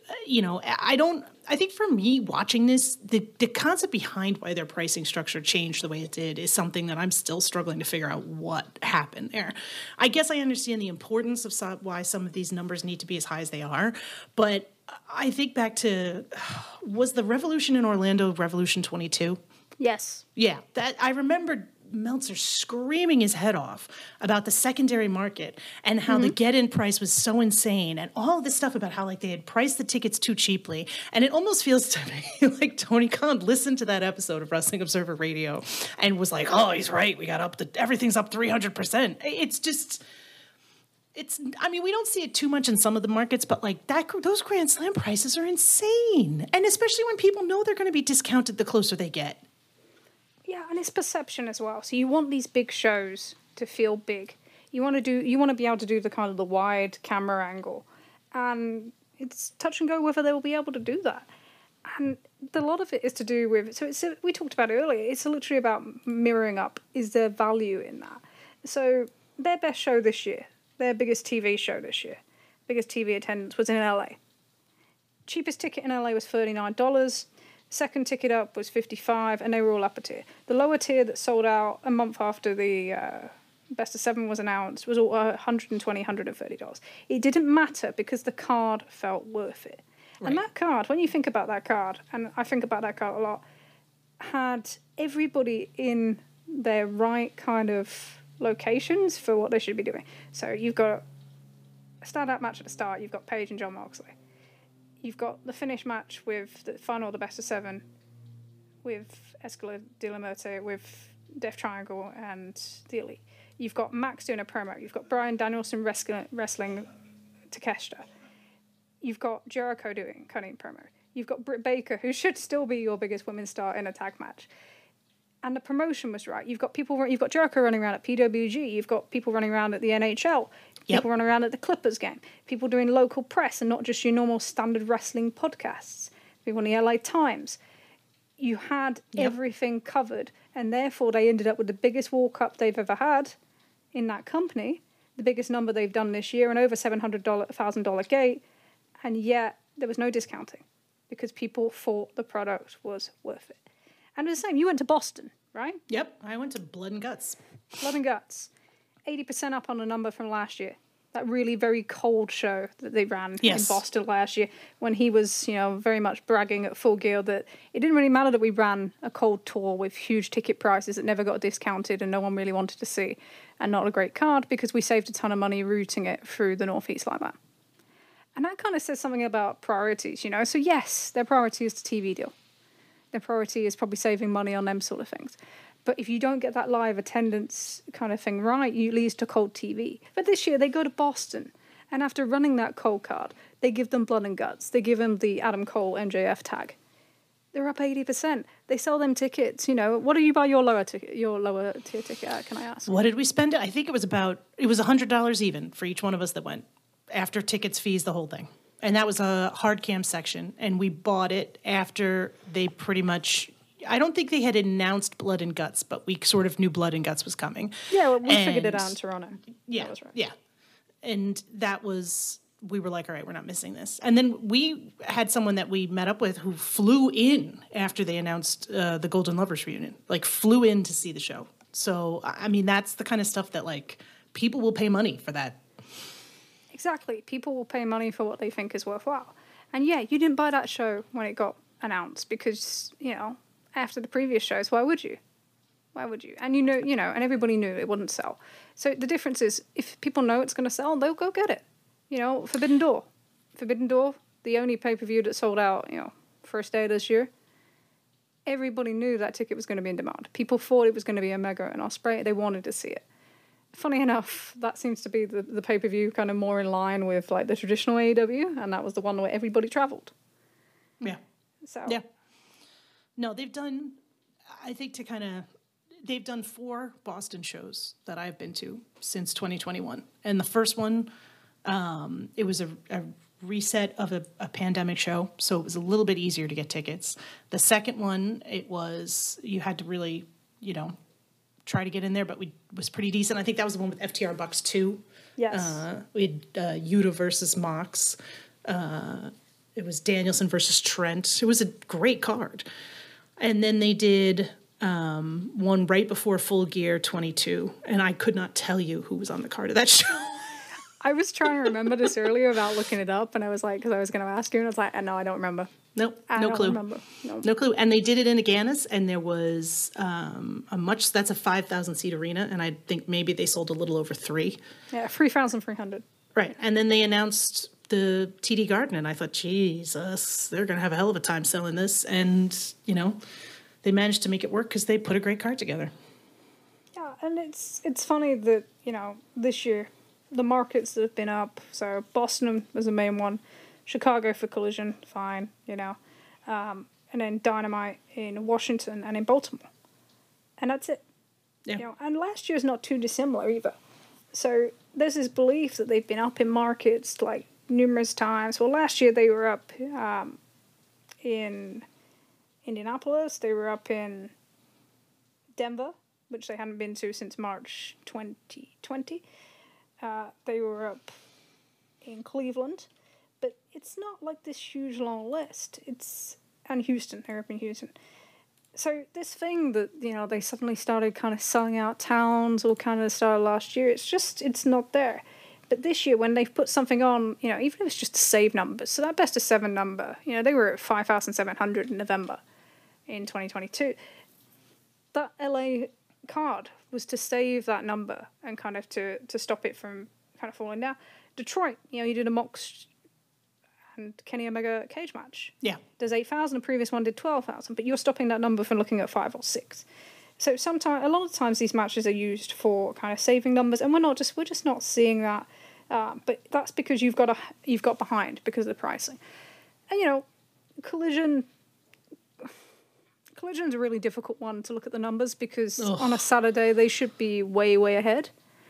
I think for me watching this, the concept behind why their pricing structure changed the way it did is something that I'm still struggling to figure out what happened there. I guess I understand the importance of why some of these numbers need to be as high as they are, but I think back to, was the Revolution in Orlando Revolution 22? Yes. Yeah, that I remember Meltzer screaming his head off about the secondary market and how the get-in price was so insane and all of this stuff about how they had priced the tickets too cheaply. And it almost feels to me like Tony Khan listened to that episode of Wrestling Observer Radio and was like, oh, he's right. We got everything's up 300%. It's just... we don't see it too much in some of the markets, but those Grand Slam prices are insane. And especially when people know they're going to be discounted the closer they get. Yeah, and it's perception as well. So you want these big shows to feel big. You want to be able to do the kind of the wide camera angle. And it's touch and go whether they will be able to do that. And a lot of it is to do with, we talked about it earlier, it's literally about mirroring up. Is there value in that? So their best show this year, their biggest TV show this year, biggest TV attendance was in LA. Cheapest ticket in LA was $39. Second ticket up was $55, and they were all upper tier. The lower tier that sold out a month after the Best of 7 was announced was all $120, $130. It didn't matter because the card felt worth it. Right. And that card, when you think about that card, and I think about that card a lot, had everybody in their right kind of locations for what they should be doing. So you've got a standout match at the start. You've got Paige and Jon Moxley. You've got the finish match with the final, the best of 7, with Escalade de la Muerte, with Death Triangle and the Elite. You've got Max doing a promo. You've got Bryan Danielson wrestling Takeshita. You've got Jericho cutting promo. You've got Britt Baker, who should still be your biggest women's star in a tag match. And the promotion was right. You've got Jericho running around at PWG. You've got people running around at the NHL. People running around at the Clippers game. People doing local press and not just your normal standard wrestling podcasts. People on the LA Times. You had everything covered, and therefore they ended up with the biggest walk-up they've ever had in that company, the biggest number they've done this year, and over $700,000 gate, and yet there was no discounting because people thought the product was worth it. And the same, you went to Boston, right? Yep, I went to Blood and Guts. Blood and Guts. 80% up on the number from last year. That really very cold show that they ran in Boston last year when he was, very much bragging at Full Gear that it didn't really matter that we ran a cold tour with huge ticket prices that never got discounted and no one really wanted to see and not a great card because we saved a ton of money routing it through the Northeast like that. And that kind of says something about priorities, So yes, their priority is the TV deal. Their priority is probably saving money on them sort of things. But if you don't get that live attendance kind of thing right, it leads to cold TV. But this year, they go to Boston. And after running that cold card, they give them Blood and Guts. They give them the Adam Cole MJF tag. They're up 80%. They sell them tickets. What do you buy your lower tier ticket at, can I ask? What did we spend? I think it was $100 even for each one of us that went. After tickets, fees, the whole thing. And that was a hard cam section. And we bought it after they pretty much... I don't think they had announced Blood and Guts, but we sort of knew Blood and Guts was coming. Yeah, well, we figured it out in Toronto. Yeah, that was right. Yeah. And we were like, all right, we're not missing this. And then we had someone that we met up with who flew in after they announced the Golden Lovers reunion, flew in to see the show. So, I mean, that's the kind of stuff that, people will pay money for that. Exactly. People will pay money for what they think is worthwhile. And yeah, you didn't buy that show when it got announced because, after the previous shows, why would you? Why would you? And and everybody knew it wouldn't sell. So the difference is, if people know it's going to sell, they'll go get it. Forbidden Door. Forbidden Door, the only pay-per-view that sold out, first day of this year. Everybody knew that ticket was going to be in demand. People thought it was going to be a Mega and Ospreay. They wanted to see it. Funny enough, that seems to be the pay-per-view kind of more in line with, the traditional AEW, and that was the one where everybody traveled. Yeah. So... Yeah. No, they've done 4 Boston shows that I've been to since 2021. And the first one, it was a reset of a pandemic show, so it was a little bit easier to get tickets. The second one, you had to really, try to get in there, but it was pretty decent. I think that was the one with FTR Bucks 2. Yes. We had Yuta versus Mox. It was Danielson versus Trent. It was a great card. And then they did one right before Full Gear 22, and I could not tell you who was on the card of that show. I was trying to remember this earlier without looking it up, and I was like, because I was going to ask you, and I was like, no, I don't remember. Nope, no clue. Remember. No clue. And they did it in Aganis, and there was that's a 5,000-seat arena, and I think maybe they sold a little over 3. Yeah, 3,300. Right, and then they announced the TD Garden, and I thought, Jesus, they're going to have a hell of a time selling this, and, they managed to make it work because they put a great card together. Yeah, and it's funny that, this year, the markets that have been up, so Boston was the main one, Chicago for Collision, fine, and then Dynamite in Washington and in Baltimore. And that's it. Yeah. And last year's not too dissimilar either. So there's this belief that they've been up in markets numerous times. Well, last year they were up in Indianapolis. They were up in Denver, which they hadn't been to since March 2020. They were up in Cleveland. But it's not like this huge long list. And Houston. They're up in Houston. So this thing that, they suddenly started kind of selling out towns or kind of started last year, it's not there. But this year, when they've put something on, even if it's just to save numbers, so that best of 7 number, they were at 5,700 in November in 2022. That LA card was to save that number and kind of to stop it from kind of falling down. Detroit, you did a Mox and Kenny Omega cage match. Yeah. Does 8,000, the previous one did 12,000, but you're stopping that number from looking at 5 or 6. So a lot of times these matches are used for kind of saving numbers, and we're just not seeing that. But that's because you've got behind because of the pricing. And Collision's a really difficult one to look at the numbers because on a Saturday they should be way, way ahead.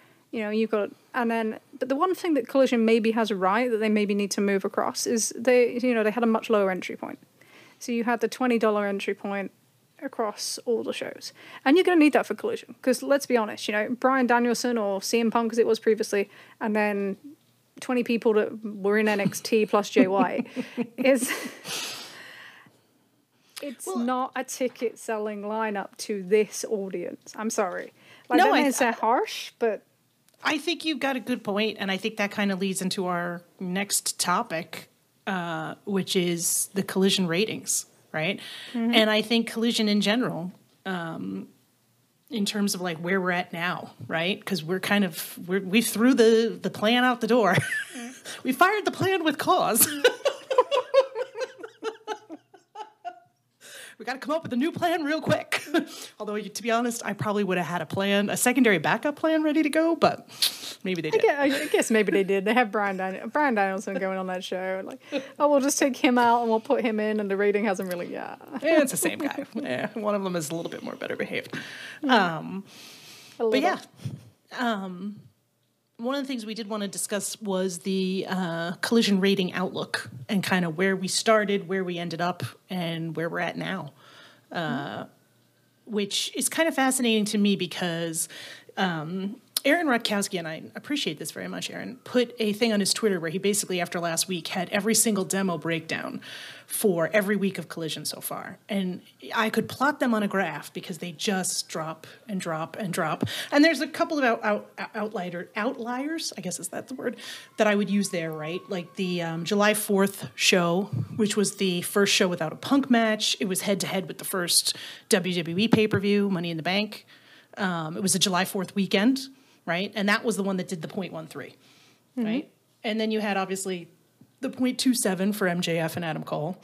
But the one thing that Collision maybe has right that they maybe need to move across is they had a much lower entry point. So you had the $20 entry point across all the shows. And you're going to need that for Collision because let's be honest, Bryan Danielson or CM Punk as it was previously, and then 20 people that were in NXT plus Jay White it's not a ticket selling lineup to this audience. I'm sorry. They're harsh, but I think you've got a good point, and I think that kind of leads into our next topic, which is the Collision ratings, right? Mm-hmm. And I think Collision in general, in terms of like where we're at now, right? Because we threw the plan out the door. We fired the plan with cause. We got to come up with a new plan real quick. Although, to be honest, I probably would have had a secondary backup plan ready to go, but maybe they did. I guess maybe they did. They have Bryan Danielson going on that show. Like, we'll just take him out and we'll put him in, and the rating hasn't really, it's the same guy. Yeah, one of them is a little bit more better behaved. One of the things we did want to discuss was the Collision rating outlook and kind of where we started, where we ended up, and where we're at now, which is kind of fascinating to me because Aaron Rutkowski, and I appreciate this very much, Aaron, put a thing on his Twitter where he basically, after last week, had every single demo breakdown for every week of Collision so far. And I could plot them on a graph because they just drop and drop and drop. And there's a couple of outliers, I guess is that the word, that I would use there, right? Like the July 4th show, which was the first show without a Punk match. It was head-to-head with the first WWE pay-per-view, Money in the Bank. It was a July 4th weekend. Right? And that was the one that did the 0.13, right? And then you had, obviously, the 0.27 for MJF and Adam Cole,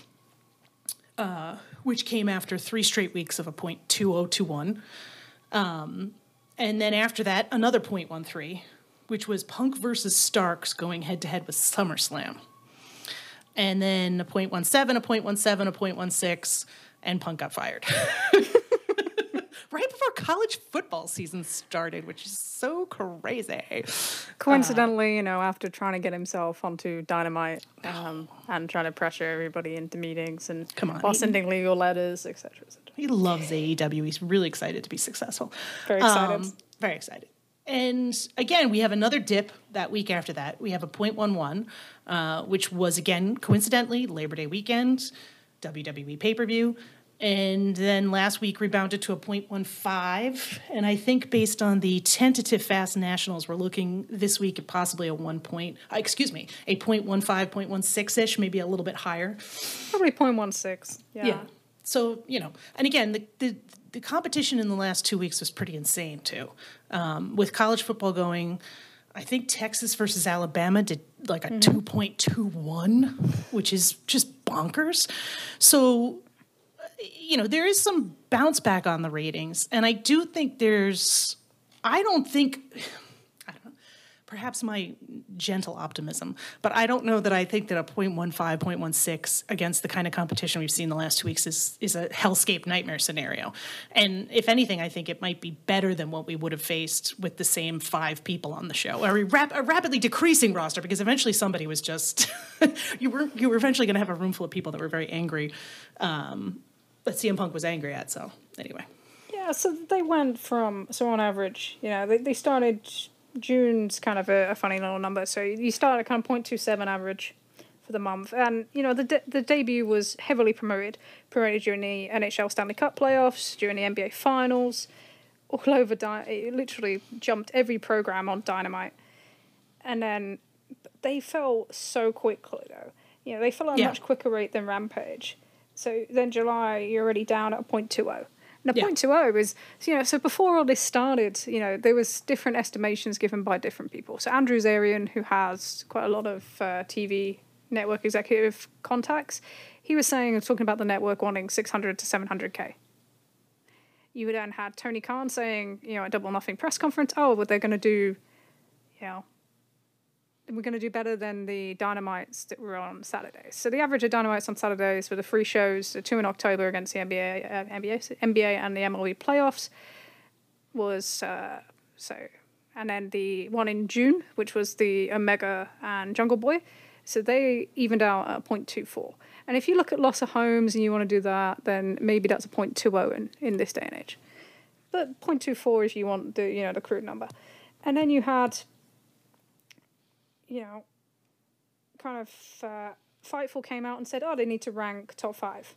which came after 3 straight weeks of a 0.2021. And then after that, another 0.13, which was Punk versus Starks going head-to-head with SummerSlam. And then a 0.17, a 0.17, a 0.16, and Punk got fired. Right before college football season started, which is so crazy. Coincidentally, after trying to get himself onto Dynamite and trying to pressure everybody into meetings and while sending legal letters, etc. He loves AEW. He's really excited to be successful. Very excited. Very excited. And again, we have another dip that week after that. We have a 0.11, which was, again, coincidentally, Labor Day weekend, WWE pay-per-view. And then last week rebounded to a 0.15. And I think based on the tentative Fast Nationals, we're looking this week at possibly a 0.15, 0.16-ish, maybe a little bit higher. Probably 0.16. Yeah. So, and again, the competition in the last 2 weeks was pretty insane too. With college football going, I think Texas versus Alabama did like a 2.21, which is just bonkers. So, there is some bounce back on the ratings. And I do think perhaps my gentle optimism, but I don't know that I think that a 0.15, 0.16 against the kind of competition we've seen the last 2 weeks is a hellscape nightmare scenario. And if anything, I think it might be better than what we would have faced with the same 5 people on the show, or a rapidly decreasing roster, because eventually somebody was just, you were eventually going to have a room full of people that were very angry, that CM Punk was angry at. So anyway. Yeah, so they went from, on average, they started, June's kind of a funny little number. So you start at kind of 0.27 average for the month. And, the debut was heavily promoted during the NHL Stanley Cup playoffs, during the NBA Finals, all over, it literally jumped every program on Dynamite. And then they fell so quickly, though. They fell at a much quicker rate than Rampage. So then July, you're already down at 0.20. And a 0.20 is, so before all this started, there was different estimations given by different people. So Andrew Zarian, who has quite a lot of TV network executive contacts, he was talking about the network wanting 600 to 700K. You then had Tony Khan saying, at Double Nothing press conference, well, they're going to do, we're going to do better than the Dynamites that were on Saturdays. So the average of Dynamites on Saturdays for the 3 shows, the 2 in October against the NBA and the MLB playoffs was and then the one in June, which was the Omega and Jungle Boy. So they evened out at 0.24. And if you look at loss of homes and you want to do that, then maybe that's a 0.20 in this day and age. But 0.24 if you want the crude number. And then you had, Fightful came out and said, they need to rank top 5.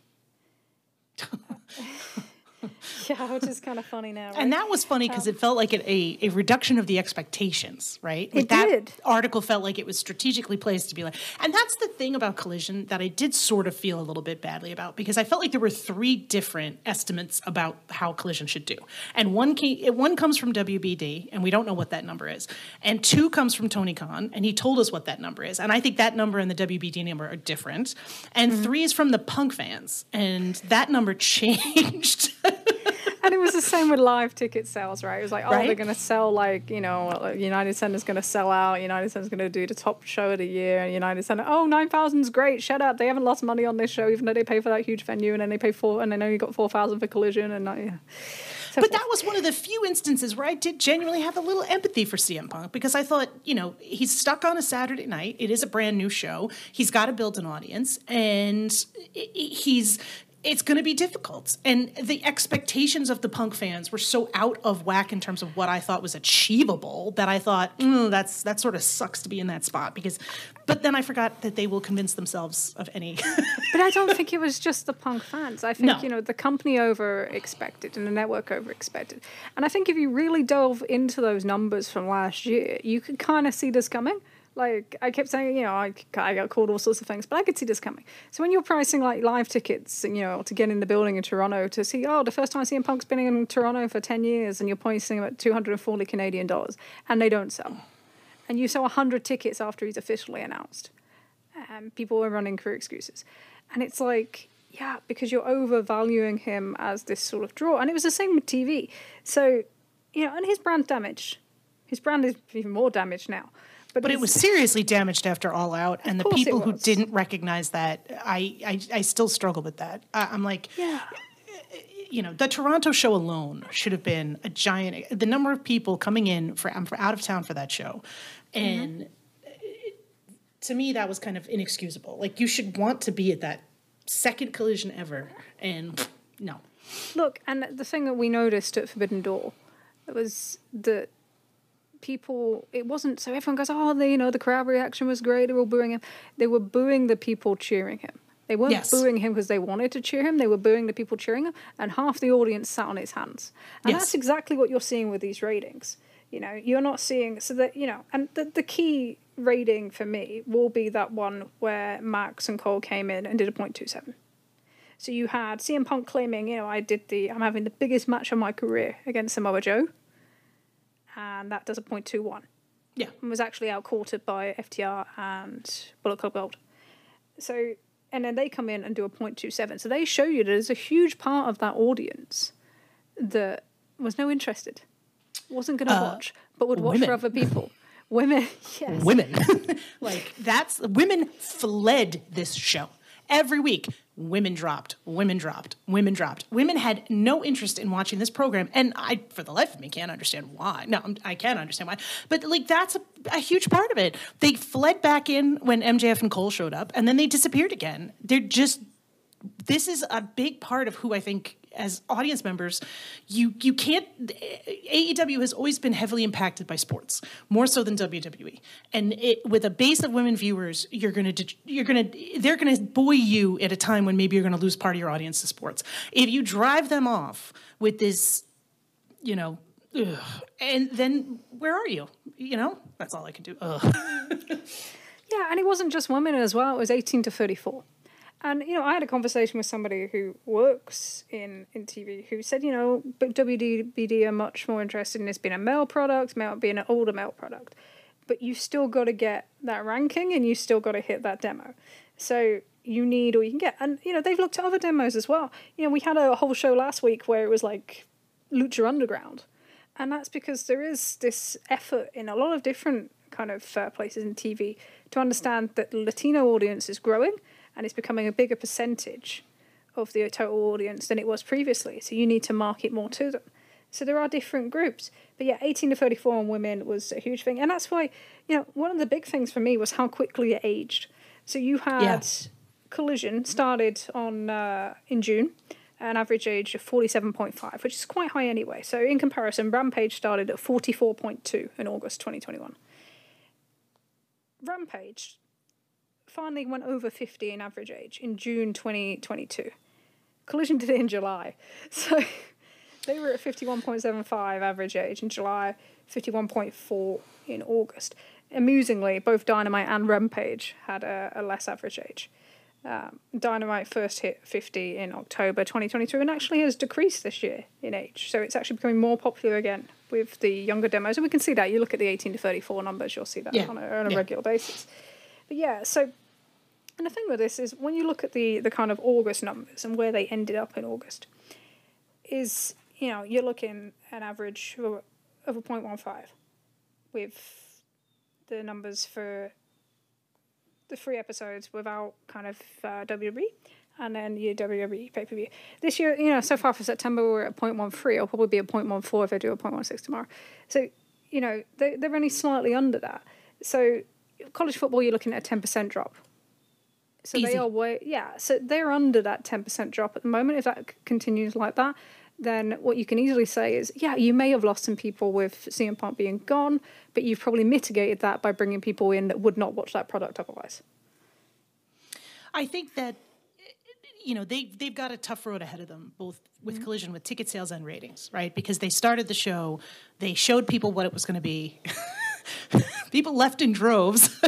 Yeah, which is kind of funny now. Right? And that was funny because it felt like a reduction of the expectations, right? Like it did. That article felt like it was strategically placed to be like, and that's the thing about Collision that I did sort of feel a little bit badly about, because I felt like there were 3 different estimates about how Collision should do. And one comes from WBD, and we don't know what that number is. And 2 comes from Tony Khan, and he told us what that number is. And I think that number and the WBD number are different. And 3 is from the Punk fans, and that number changed. And it was the same with live ticket sales, right? It was like, right? They're going to sell United Center's going to sell out. United Center's going to do the top show of the year. And United Center, 9,000's great. Shut up. They haven't lost money on this show, even though they pay for that huge venue. And then they pay and they only got 4,000 for Collision. And But that was one of the few instances where I did genuinely have a little empathy for CM Punk, because I thought, he's stuck on a Saturday night. It is a brand new show. He's got to build an audience, and it's going to be difficult. And the expectations of the Punk fans were so out of whack in terms of what I thought was achievable that I thought, that sort of sucks to be in that spot. But then I forgot that they will convince themselves of any. But I don't think it was just the Punk fans. I think, the company over-expected and the network over-expected. And I think if you really dove into those numbers from last year, you could kind of see this coming. Like, I kept saying, I got called all sorts of things, but I could see this coming. So when you're pricing, like, live tickets, to get in the building in Toronto to see, the first time CM Punk's been in Toronto for 10 years, and you're pricing them at $240 Canadian, and they don't sell. And you sell 100 tickets after he's officially announced. And people are running career excuses. And it's like, because you're overvaluing him as this sort of draw. And it was the same with TV. So, and his brand damaged. His brand is even more damaged now. But it was seriously damaged after All Out, and the people who didn't recognize that, I still struggle with that. I'm like, the Toronto show alone should have been a giant. The number of people coming in for out of town for that show, and to me that was kind of inexcusable. Like, you should want to be at that second Collision ever, and no. Look, and the thing that we noticed at Forbidden Door was that people, it wasn't so everyone goes, the crowd reaction was great, they were all booing him. They were booing the people cheering him. They weren't booing him because they wanted to cheer him. They were booing the people cheering him, and half the audience sat on his hands. And that's exactly what you're seeing with these ratings. You're not seeing, so that, and the key rating for me will be that one where Max and Cole came in and did a 0.27. So you had CM Punk claiming, I'm having the biggest match of my career against Samoa Joe. And that does a 0.21. Yeah. And was actually out-quartered by FTR and Bullet Club Gold. So, and then they come in and do a 0.27. So they show you that there's a huge part of that audience that was no interested. Wasn't going to watch, but would watch for other people. Women, yes. Women. Women fled this show. Every week, women dropped. Women had no interest in watching this program, and I, for the life of me, can't understand why. No, I can't understand why. But, that's a huge part of it. They fled back in when MJF and Cole showed up, and then they disappeared again. This is a big part of who I think, as audience members, you can't. AEW has always been heavily impacted by sports, more so than WWE. And with a base of women viewers, they're gonna buoy you at a time when maybe you're gonna lose part of your audience to sports. If you drive them off with this, and then where are you? That's all I can do. Yeah, and it wasn't just women as well. It was 18 to 34. And, I had a conversation with somebody who works in TV who said, but WDBD are much more interested in this being a male product, being an older male product. But you still got to get that ranking and you still got to hit that demo. So you need or you can get. And, they've looked at other demos as well. We had a whole show last week where it was like Lucha Underground. And that's because there is this effort in a lot of different kind of places in TV to understand that the Latino audience is growing and it's becoming a bigger percentage of the total audience than it was previously. So you need to market more to them. So there are different groups. But yeah, 18 to 34 on women was a huge thing. And that's why, one of the big things for me was how quickly it aged. So you had Collision started on in June, an average age of 47.5, which is quite high anyway. So in comparison, Rampage started at 44.2 in August 2021. Rampage finally went over 50 in average age in June 2022. Collision did it in July. So they were at 51.75 average age in July, 51.4 in August. Amusingly, both Dynamite and Rampage had a less average age. Dynamite first hit 50 in October 2022 and actually has decreased this year in age. So it's actually becoming more popular again with the younger demos. And we can see that. You look at the 18 to 34 numbers, you'll see that on a regular basis. But yeah, so... And the thing with this is when you look at the kind of August numbers and where they ended up in August, is, you're looking at an average of a 0.15 with the numbers for the 3 episodes without kind of WWE and then your WWE pay-per-view. This year, so far for September, we're at 0.13. It'll probably be a 0.14 if I do a 0.16 tomorrow. So, they're only slightly under that. So college football, you're looking at a 10% drop. So Easy. They are so they're under that 10% drop at the moment. If that continues like that, then what you can easily say is, you may have lost some people with CM Punk being gone, but you've probably mitigated that by bringing people in that would not watch that product otherwise. I think that, they've got a tough road ahead of them, both with Collision, with ticket sales and ratings, right? Because they started the show, they showed people what it was going to be. People left in droves.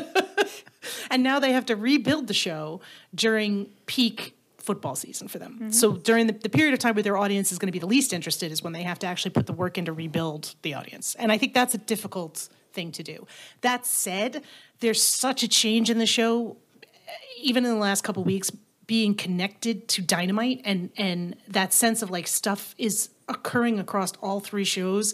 And now they have to rebuild the show during peak football season for them. Mm-hmm. So during the period of time where their audience is going to be the least interested is when they have to actually put the work in to rebuild the audience. And I think that's a difficult thing to do. That said, there's such a change in the show, even in the last couple of weeks, being connected to Dynamite and that sense of like stuff is occurring across all 3 shows.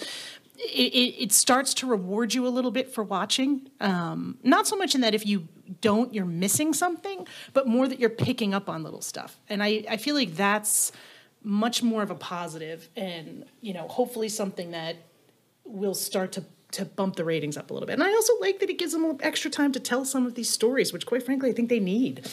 It starts to reward you a little bit for watching. Not so much in that if you don't, you're missing something, but more that you're picking up on little stuff. And I feel like that's much more of a positive and, hopefully something that will start to bump the ratings up a little bit. And I also like that it gives them a little extra time to tell some of these stories, which quite frankly, I think they need.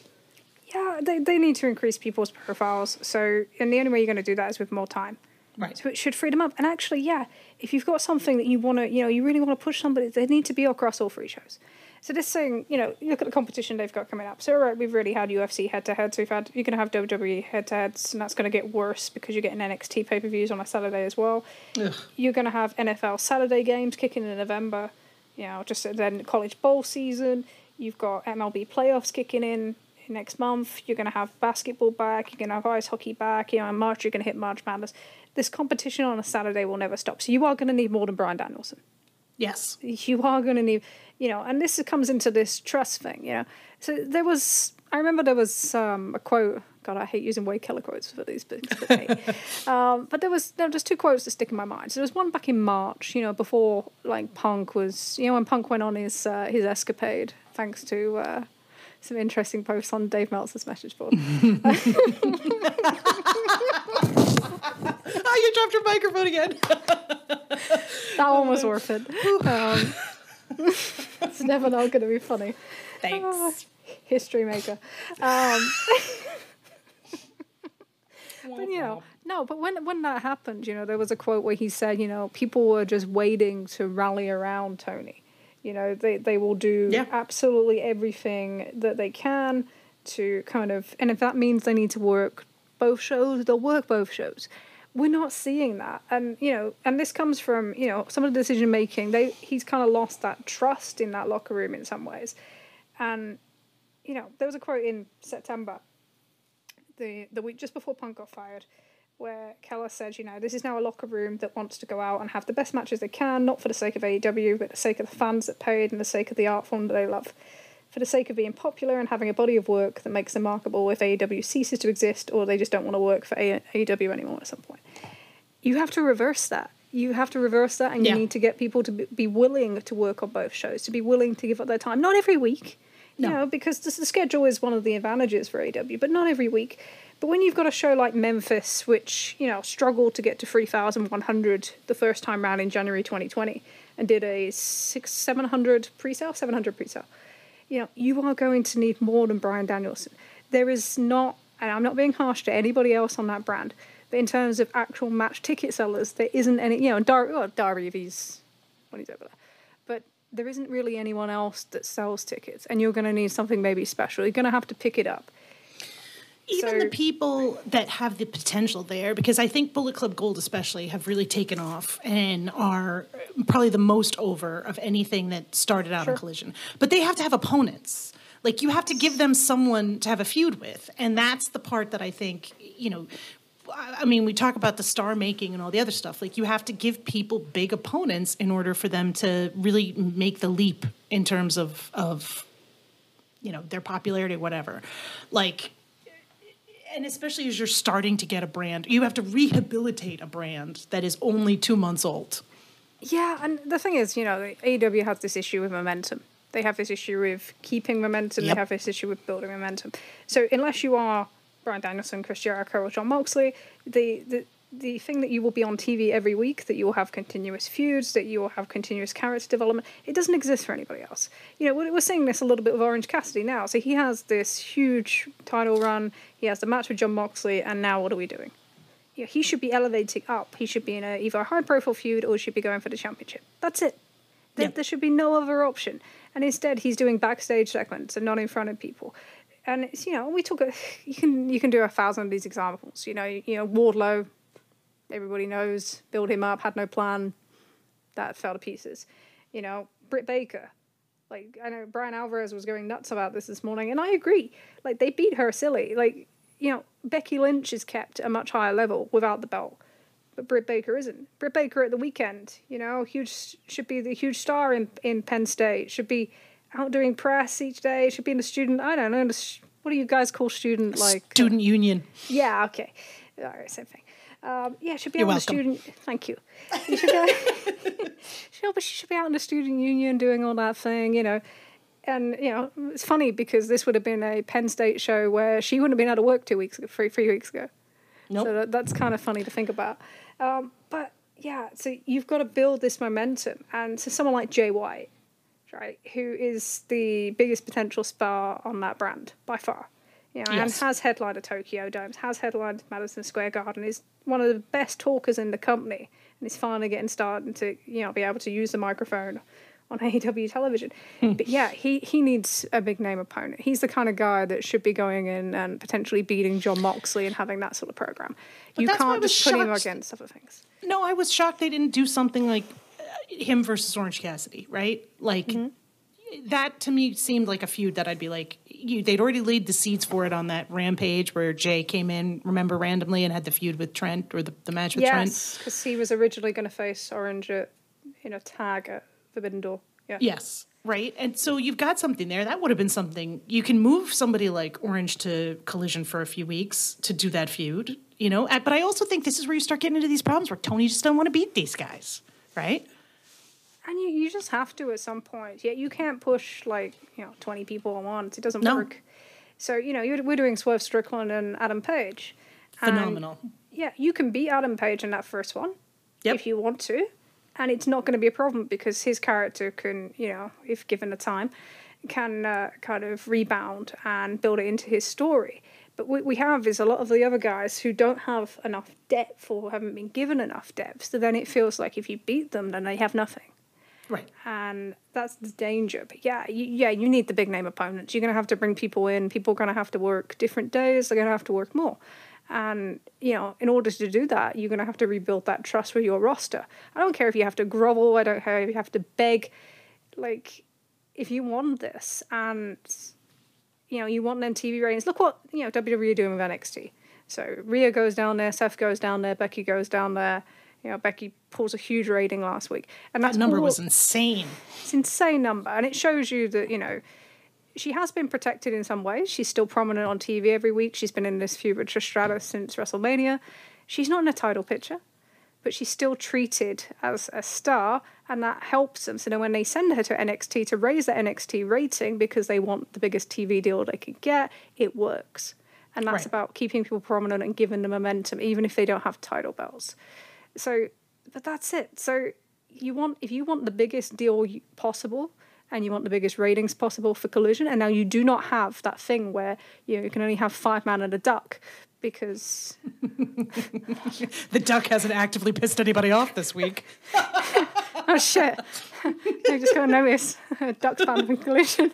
Yeah, they need to increase people's profiles. So, and the only way you're going to do that is with more time. Right. So it should free them up. And actually, if you've got something that you want to, you really want to push somebody, they need to be across all 3 shows. So this thing, you look at the competition they've got coming up. So, right, we've already had UFC head-to-heads. You're going to have WWE head-to-heads, and that's going to get worse because you're getting NXT pay-per-views on a Saturday as well. Ugh. You're going to have NFL Saturday games kicking in November. Just then college bowl season. You've got MLB playoffs kicking in next month. You're going to have basketball back. You're going to have ice hockey back. In March, you're going to hit March Madness. This competition on a Saturday will never stop. So you are going to need more than Bryan Danielson. Yes. You are going to need, and this comes into this trust thing, So I remember there was a quote. God, I hate using Wade Keller quotes for these things. But there was 2 quotes that stick in my mind. So there was one back in March, before Punk was, when Punk went on his escapade, thanks to some interesting posts on Dave Meltzer's message board. Oh, you dropped your microphone again. That one was worth it. It's never not going to be funny. Thanks. History maker. But but when that happened, there was a quote where he said, people were just waiting to rally around Tony. They will do absolutely everything that they can to kind of, and if that means they need to work both shows, they'll work both shows. We're not seeing that. And, and this comes from, some of the decision making. He's kind of lost that trust in that locker room in some ways. And, there was a quote in September the week just before Punk got fired, where Keller said, you know, this is now a locker room that wants to go out and have the best matches they can, not for the sake of AEW, but the sake of the fans that paid and the sake of the art form that they love. For the sake of being popular and having a body of work that makes them marketable if AEW ceases to exist or they just don't want to work for AEW anymore at some point. You have to reverse that. You have to reverse that, and you need to get people to be willing to work on both shows, to be willing to give up their time. Not every week, you know, because the schedule is one of the advantages for AEW, but not every week. But when you've got a show like Memphis, which, you know, struggled to get to 3,100 the first time round in January 2020 and did a 700 pre-sale, you know, you are going to need more than Bryan Danielson. There is not, and I'm not being harsh to anybody else on that brand, but in terms of actual match ticket sellers, there isn't any, you know, Darby if he's, when he's over there. But there isn't really anyone else that sells tickets, and you're going to need something maybe special. You're going to have to pick it up. Even the people that have the potential there, because I think Bullet Club Gold especially have really taken off and are probably the most over of anything that started out in Collision. But they have to have opponents. Like, you have to give them someone to have a feud with. And that's the part that I think, you know, I mean, we talk about the star making and all the other stuff. Like, you have to give people big opponents in order for them to really make the leap in terms of you know, their popularity, whatever. Like, and especially as you're starting to get a brand, you have to rehabilitate a brand that is only 2 months old. Yeah, and the thing is, you know, AEW has this issue with momentum. They have this issue with keeping momentum. They have this issue with building momentum. So unless you are Bryan Danielson, Chris Jericho, or Jon Moxley, the thing that you will be on TV every week, that you will have continuous feuds, that you will have continuous character development, it doesn't exist for anybody else. You know, we're seeing this a little bit with Orange Cassidy now. So he has this huge title run, he has the match with Jon Moxley, and now what are we doing? You know, he should be elevating up. He should be in either a high-profile feud or he should be going for the championship. That's it. There should be no other option. And instead, he's doing backstage segments and not in front of people. And it's, you know, we talk. You can do 1,000 of these examples. You know, Wardlow. Everybody knows, build him up, had no plan, that fell to pieces. You know, Britt Baker. Like, I know Brian Alvarez was going nuts about this morning, and I agree. Like, they beat her silly. Like, you know, Becky Lynch is kept at a much higher level without the belt, but Britt Baker isn't. Britt Baker at the weekend, you know, should be the huge star in Penn State, should be out doing press each day, should be in the student, I don't know, what do you guys call student, like? Student union. Yeah, okay. All right, same thing. Should be You're out in the welcome. student. Thank you. You should but she should be out in the student union doing all that thing, you know. And you know, it's funny because this would have been a Penn State show where she wouldn't have been able to work 3 weeks ago. Nope. So that's kind of funny to think about. But yeah, so you've got to build this momentum, and so someone like Jay White, right, who is the biggest potential star on that brand by far. You know, and has headlined a Tokyo Dome, has headlined Madison Square Garden, is one of the best talkers in the company, and is finally getting started to, you know, be able to use the microphone on AEW television. But yeah, he needs a big name opponent. He's the kind of guy that should be going in and potentially beating Jon Moxley and having that sort of program. You can't just put him against other things. No, I was shocked they didn't do something like him versus Orange Cassidy, right? Like, that to me seemed like a feud that I'd be like, they'd already laid the seeds for it on that Rampage where Jay came in, remember, randomly and had the feud with Trent, or the match with Trent. Yes, because he was originally going to face Orange in a tag at Forbidden Door. Yeah. Yes, right? And so you've got something there. That would have been something. You can move somebody like Orange to Collision for a few weeks to do that feud, you know? But I also think this is where you start getting into these problems where Tony just doesn't want to beat these guys, right? And you just have to at some point. Yeah, you can't push, 20 people at once. It doesn't work. So, you know, we're doing Swerve Strickland and Adam Page. Phenomenal. Yeah, you can beat Adam Page in that first one if you want to. And it's not going to be a problem because his character can, you know, if given the time, can kind of rebound and build it into his story. But what we have is a lot of the other guys who don't have enough depth or haven't been given enough depth. So then it feels like if you beat them, then they have nothing. Right. And that's the danger. But you need the big name opponents. You're going to have to bring people in. People are going to have to work different days. They're going to have to work more. And, you know, in order to do that, you're going to have to rebuild that trust with your roster. I don't care if you have to grovel. I don't care if you have to beg. Like, if you want this and you want them TV ratings. Look what, WWE are doing with NXT. So Rhea goes down there, Seth goes down there, Becky goes down there. Becky pulls a huge rating last week. And that number was insane. It's an insane number. And it shows you that, she has been protected in some ways. She's still prominent on TV every week. She's been in this feud with Trish Stratus since WrestleMania. She's not in a title picture, but she's still treated as a star, and that helps them. So then when they send her to NXT to raise the NXT rating because they want the biggest TV deal they can get, it works. And that's about keeping people prominent and giving them momentum, even if they don't have title belts. So, but that's it. So if you want the biggest deal possible, and you want the biggest ratings possible for Collision, and now you do not have that thing where you can only have 5 man and a duck because the duck hasn't actively pissed anybody off this week. Oh shit! I just got a notice. Duck's banned from Collision.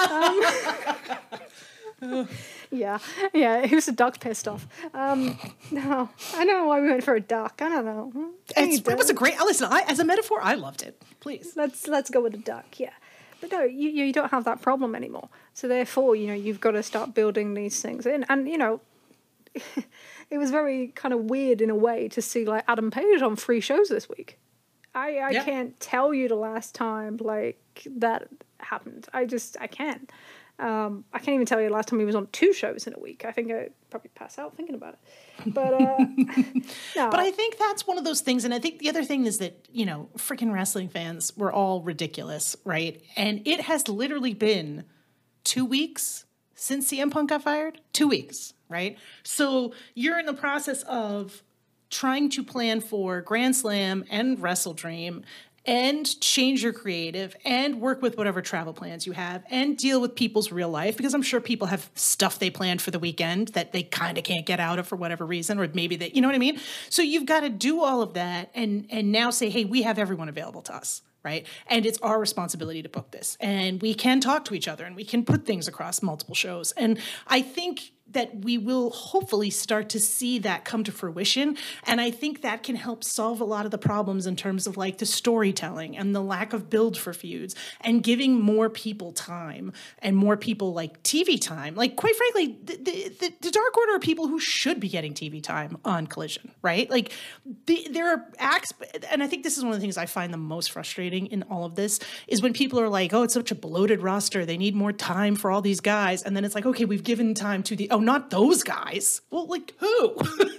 Yeah. Who's the duck pissed off? No, I don't know why we went for a duck. I don't know. It was a great. Listen, as a metaphor, I loved it. Please, let's go with the duck. Yeah, but no, you don't have that problem anymore. So therefore, you've got to start building these things in, and it was very kind of weird in a way to see like Adam Page on 3 shows this week. I can't tell you the last time like that happened. I can't. I can't even tell you the last time he was on 2 shows in a week. I think I'd probably pass out thinking about it. But no. But I think that's one of those things. And I think the other thing is that, freaking wrestling fans were all ridiculous, right? And it has literally been 2 weeks since CM Punk got fired. 2 weeks, right? So you're in the process of trying to plan for Grand Slam and Wrestle Dream and change your creative and work with whatever travel plans you have and deal with people's real life, because I'm sure people have stuff they planned for the weekend that they kind of can't get out of for whatever reason, or maybe they, you know what I mean? So you've got to do all of that and now say, hey, we have everyone available to us, right? And it's our responsibility to book this, and we can talk to each other and we can put things across multiple shows. And I think that we will hopefully start to see that come to fruition. And I think that can help solve a lot of the problems in terms of like the storytelling and the lack of build for feuds and giving more people time and more people like TV time. Like, quite frankly, the Dark Order are people who should be getting TV time on Collision, right? Like there are acts, and I think this is one of the things I find the most frustrating in all of this is when people are like, oh, it's such a bloated roster. They need more time for all these guys. And then it's like, okay, we've given time to oh, not those guys. Well, like who?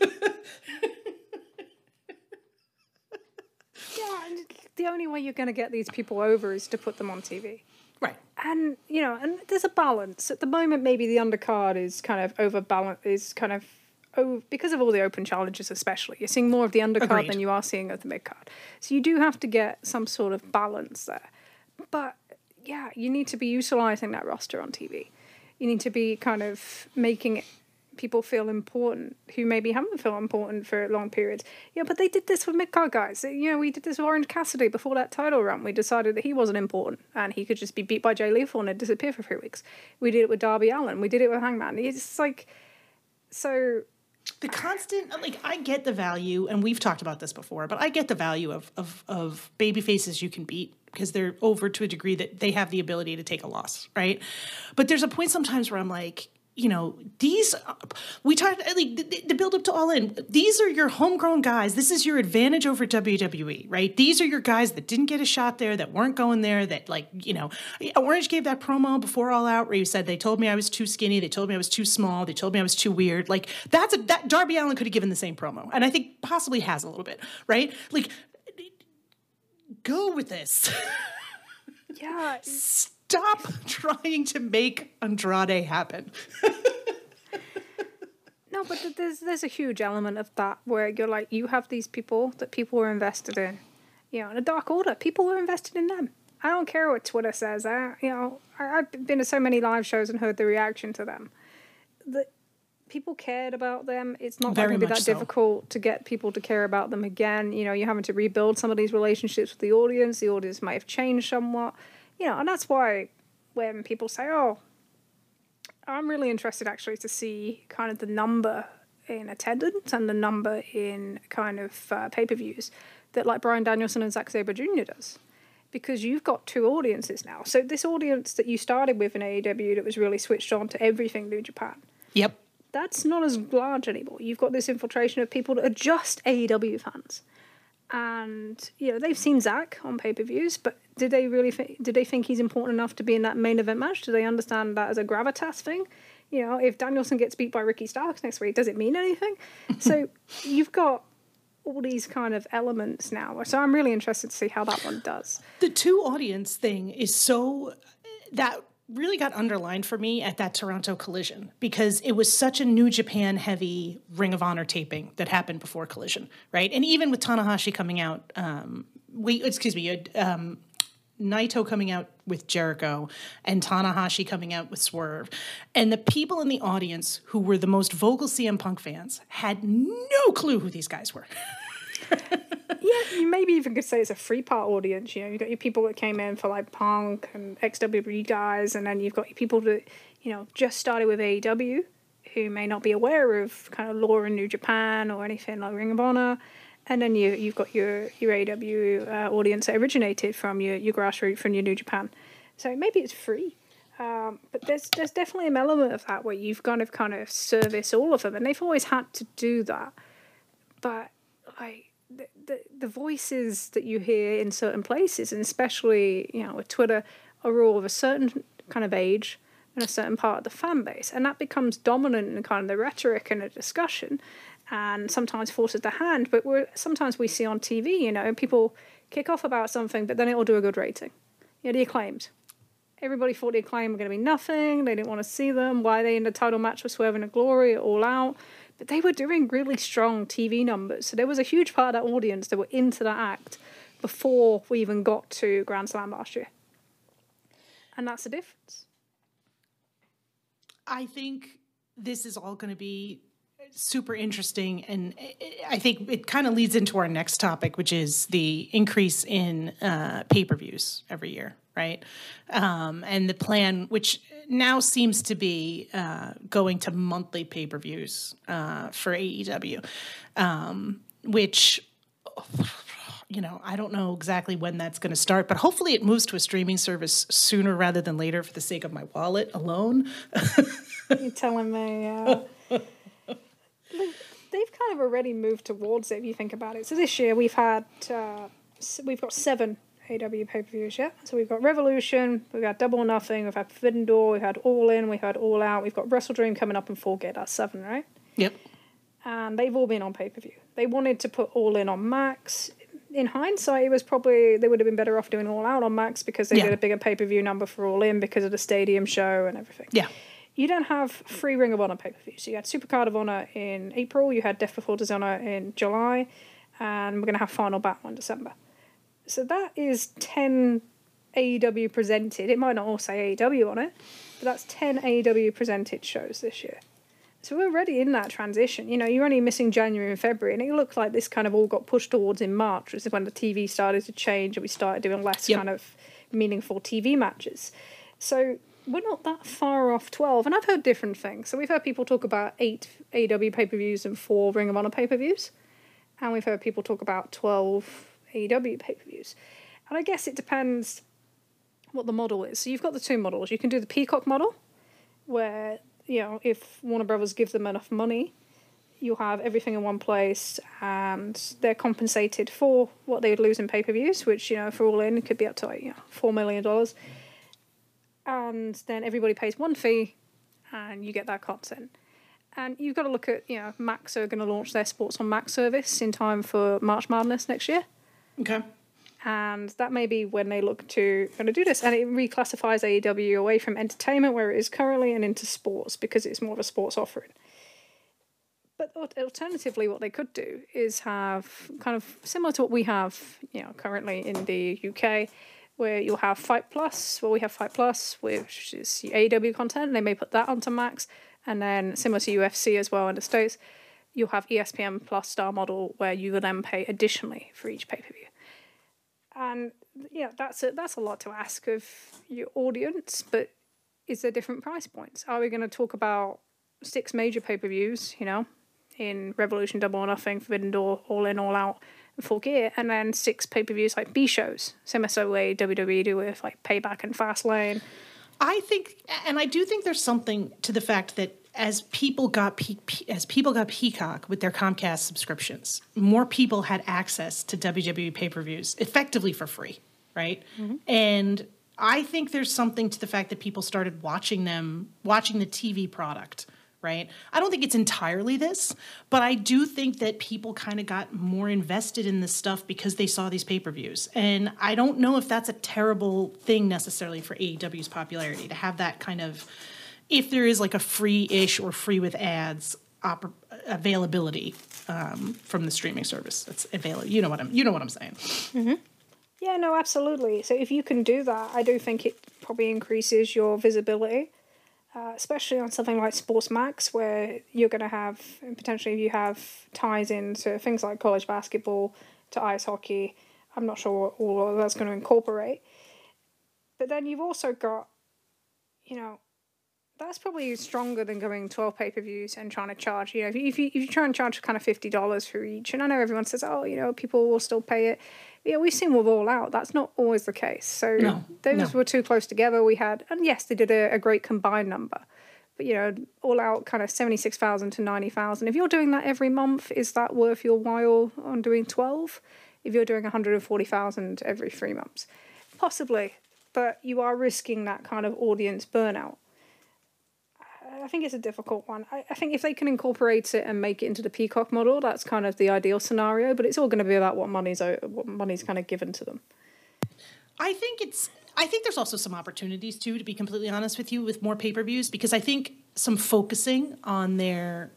Yeah, the only way you're going to get these people over is to put them on TV. Right. And, and there's a balance. At the moment, maybe the undercard is kind of because of all the open challenges especially. You're seeing more of the undercard Agreed. than you are seeing of the midcard. So you do have to get some sort of balance there. But, yeah, you need to be utilizing that roster on TV. You need to be kind of making people feel important who maybe haven't felt important for long periods. Yeah, but they did this with mid-card guys. We did this with Orange Cassidy before that title run. We decided that he wasn't important and he could just be beat by Jay Lethal and disappear for 3 weeks. We did it with Darby Allin. We did it with Hangman. It's like, so... The constant, like, I get the value, and we've talked about this before, but I get the value of baby faces you can beat because they're over to a degree that they have the ability to take a loss, right? But there's a point sometimes where I'm like, these, we talked, like, the build up to All In, these are your homegrown guys. This is your advantage over WWE, right? These are your guys that didn't get a shot there, that weren't going there, that, like, Orange gave that promo before All Out where he said, they told me I was too skinny, they told me I was too small, they told me I was too weird. Like, that Darby Allin could have given the same promo, and I think possibly has a little bit, right? Like, go with this. Yeah. Stop trying to make Andrade happen. No, but there's a huge element of that where you're like, you have these people that people were invested in. In a Dark Order, people were invested in them. I don't care what Twitter says. I've been to so many live shows and heard the reaction to them. The people cared about them. It's not going to be that difficult to get people to care about them again. You're having to rebuild some of these relationships with the audience. The audience might have changed somewhat. And that's why when people say, oh, I'm really interested actually to see kind of the number in attendance and the number in kind of pay-per-views that like Bryan Danielson and Zack Sabre Jr. does. because you've got two audiences now. So this audience that you started with in AEW that was really switched on to everything New Japan. Yep. That's not as large anymore. You've got this infiltration of people that are just AEW fans. And, you know, they've seen Zack on pay-per-views, but did they think he's important enough to be in that main event match? Do they understand that as a gravitas thing? You know, if Danielson gets beat by Ricky Starks next week, does it mean anything? So you've got all these kind of elements now. So I'm really interested to see how that one does. The two audience thing is so... that really got underlined for me at that Toronto Collision because it was such a New Japan heavy Ring of Honor taping that happened before Collision, right? And even with Tanahashi coming out, Naito coming out with Jericho and Tanahashi coming out with Swerve. And the people in the audience who were the most vocal CM Punk fans had no clue who these guys were. Yeah, you maybe even could say it's a three-part audience. You know, you've got your people that came in for like Punk and XWE guys, and then you've got your people that, you know, just started with AEW who may not be aware of kind of lore in New Japan or anything like Ring of Honor. And then you've got your AEW audience that originated from your grassroots from your New Japan. So maybe it's free. But there's definitely an element of that where you've kind of service all of them, and they've always had to do that. But like the voices that you hear in certain places, and especially, you know, with Twitter, are all of a certain kind of age and a certain part of the fan base, and that becomes dominant in kind of the rhetoric and the discussion, and sometimes forces the hand. But sometimes we see on TV, you know, people kick off about something, but then it will do a good rating. You know, the Acclaimed. Everybody thought the Acclaim were going to be nothing. They didn't want to see them. Why are they in the title match with Swerve and Glory All Out? But they were doing really strong TV numbers. So there was a huge part of that audience that were into that act before we even got to Grand Slam last year. And that's the difference. I think this is all going to be super interesting. And I think it kind of leads into our next topic, which is the increase in pay-per-views every year, right? And the plan, which now seems to be going to monthly pay-per-views for AEW, which, you know, I don't know exactly when that's going to start, but hopefully it moves to a streaming service sooner rather than later for the sake of my wallet alone. You're telling me... They've kind of already moved towards it if you think about it. So this year we've got 7 AEW pay-per-views, yeah? So we've got Revolution, we've got Double or Nothing, we've had Forbidden Door, we've had All In, we've had All Out, we've got Wrestle Dream coming up in Full Gear. That's 7, right? Yep. And they've all been on pay-per-view. They wanted to put All In on Max. In hindsight, it was probably, they would have been better off doing All Out on Max because they did a bigger pay-per-view number for All In because of the stadium show and everything. Yeah. You don't have 3 Ring of Honor pay-per-views. So you had Supercard of Honor in April, you had Death Before Dishonor in July, and we're going to have Final Battle in December. So that is 10 AEW presented. It might not all say AEW on it, but that's 10 AEW presented shows this year. So we're already in that transition. You know, you're only missing January and February, and it looked like this kind of all got pushed towards in March, which is when the TV started to change and we started doing less kind of meaningful TV matches. So we're not that far off 12, and I've heard different things. So we've heard people talk about 8 AEW pay-per-views and 4 Ring of Honor pay-per-views, and we've heard people talk about 12 AEW pay-per-views. And I guess it depends what the model is. So you've got the 2 models. You can do the Peacock model, where, you know, if Warner Brothers gives them enough money, you'll have everything in one place, and they're compensated for what they would lose in pay-per-views, which, you know, for All In, it could be up to, like, you know, $4 million. And then everybody pays one fee, and you get that content. And you've got to look at, you know, Max are going to launch their Sports on Max service in time for March Madness next year. Okay. And that may be when they look to kind of do this. And it reclassifies AEW away from entertainment, where it is currently, and into sports, because it's more of a sports offering. But alternatively, what they could do is have kind of similar to what we have, you know, currently in the UK, where you'll have Fight Plus. Well, we have Fight Plus, which is AEW content. They may put that onto Max. And then similar to UFC as well in the States, you'll have ESPN Plus Star model, where you will then pay additionally for each pay-per-view. And yeah, that's a lot to ask of your audience, but is there different price points? Are we going to talk about 6 major pay-per-views, you know, in Revolution, Double or Nothing, Forbidden Door, All In, All Out, Full Gear, and then 6 pay-per-views like B shows, similar to the way WWE do with like Payback and Fastlane. I think, and I do think there's something to the fact that as people got Peacock with their Comcast subscriptions, more people had access to WWE pay-per-views effectively for free, right? Mm-hmm. And I think there's something to the fact that people started watching the TV product, right? I don't think it's entirely this, but I do think that people kind of got more invested in this stuff because they saw these pay-per-views. And I don't know if that's a terrible thing necessarily for AEW's popularity, to have that kind of, if there is like a free-ish or free with ads availability from the streaming service that's available. You know what I'm saying. Mm-hmm. Yeah, no, absolutely. So if you can do that, I do think it probably increases your visibility. Especially on something like Sports Max, where you're going to have, potentially if you have ties into things like college basketball, to ice hockey. I'm not sure what all of that's going to incorporate. But then you've also got, that's probably stronger than going 12 pay-per-views and trying to charge, if you try and charge kind of $50 for each, and I know everyone says, people will still pay it. We've seen with All Out, that's not always the case. So those were too close together. And yes, they did a great combined number. But, All Out kind of 76,000 to 90,000. If you're doing that every month, is that worth your while on doing 12? If you're doing 140,000 every 3 months? Possibly. But you are risking that kind of audience burnout. I think it's a difficult one. I think if they can incorporate it and make it into the Peacock model, that's kind of the ideal scenario. But it's all going to be about what money's kind of given to them. I think there's also some opportunities too, to be completely honest with you, with more pay-per-views, because I think some focusing on their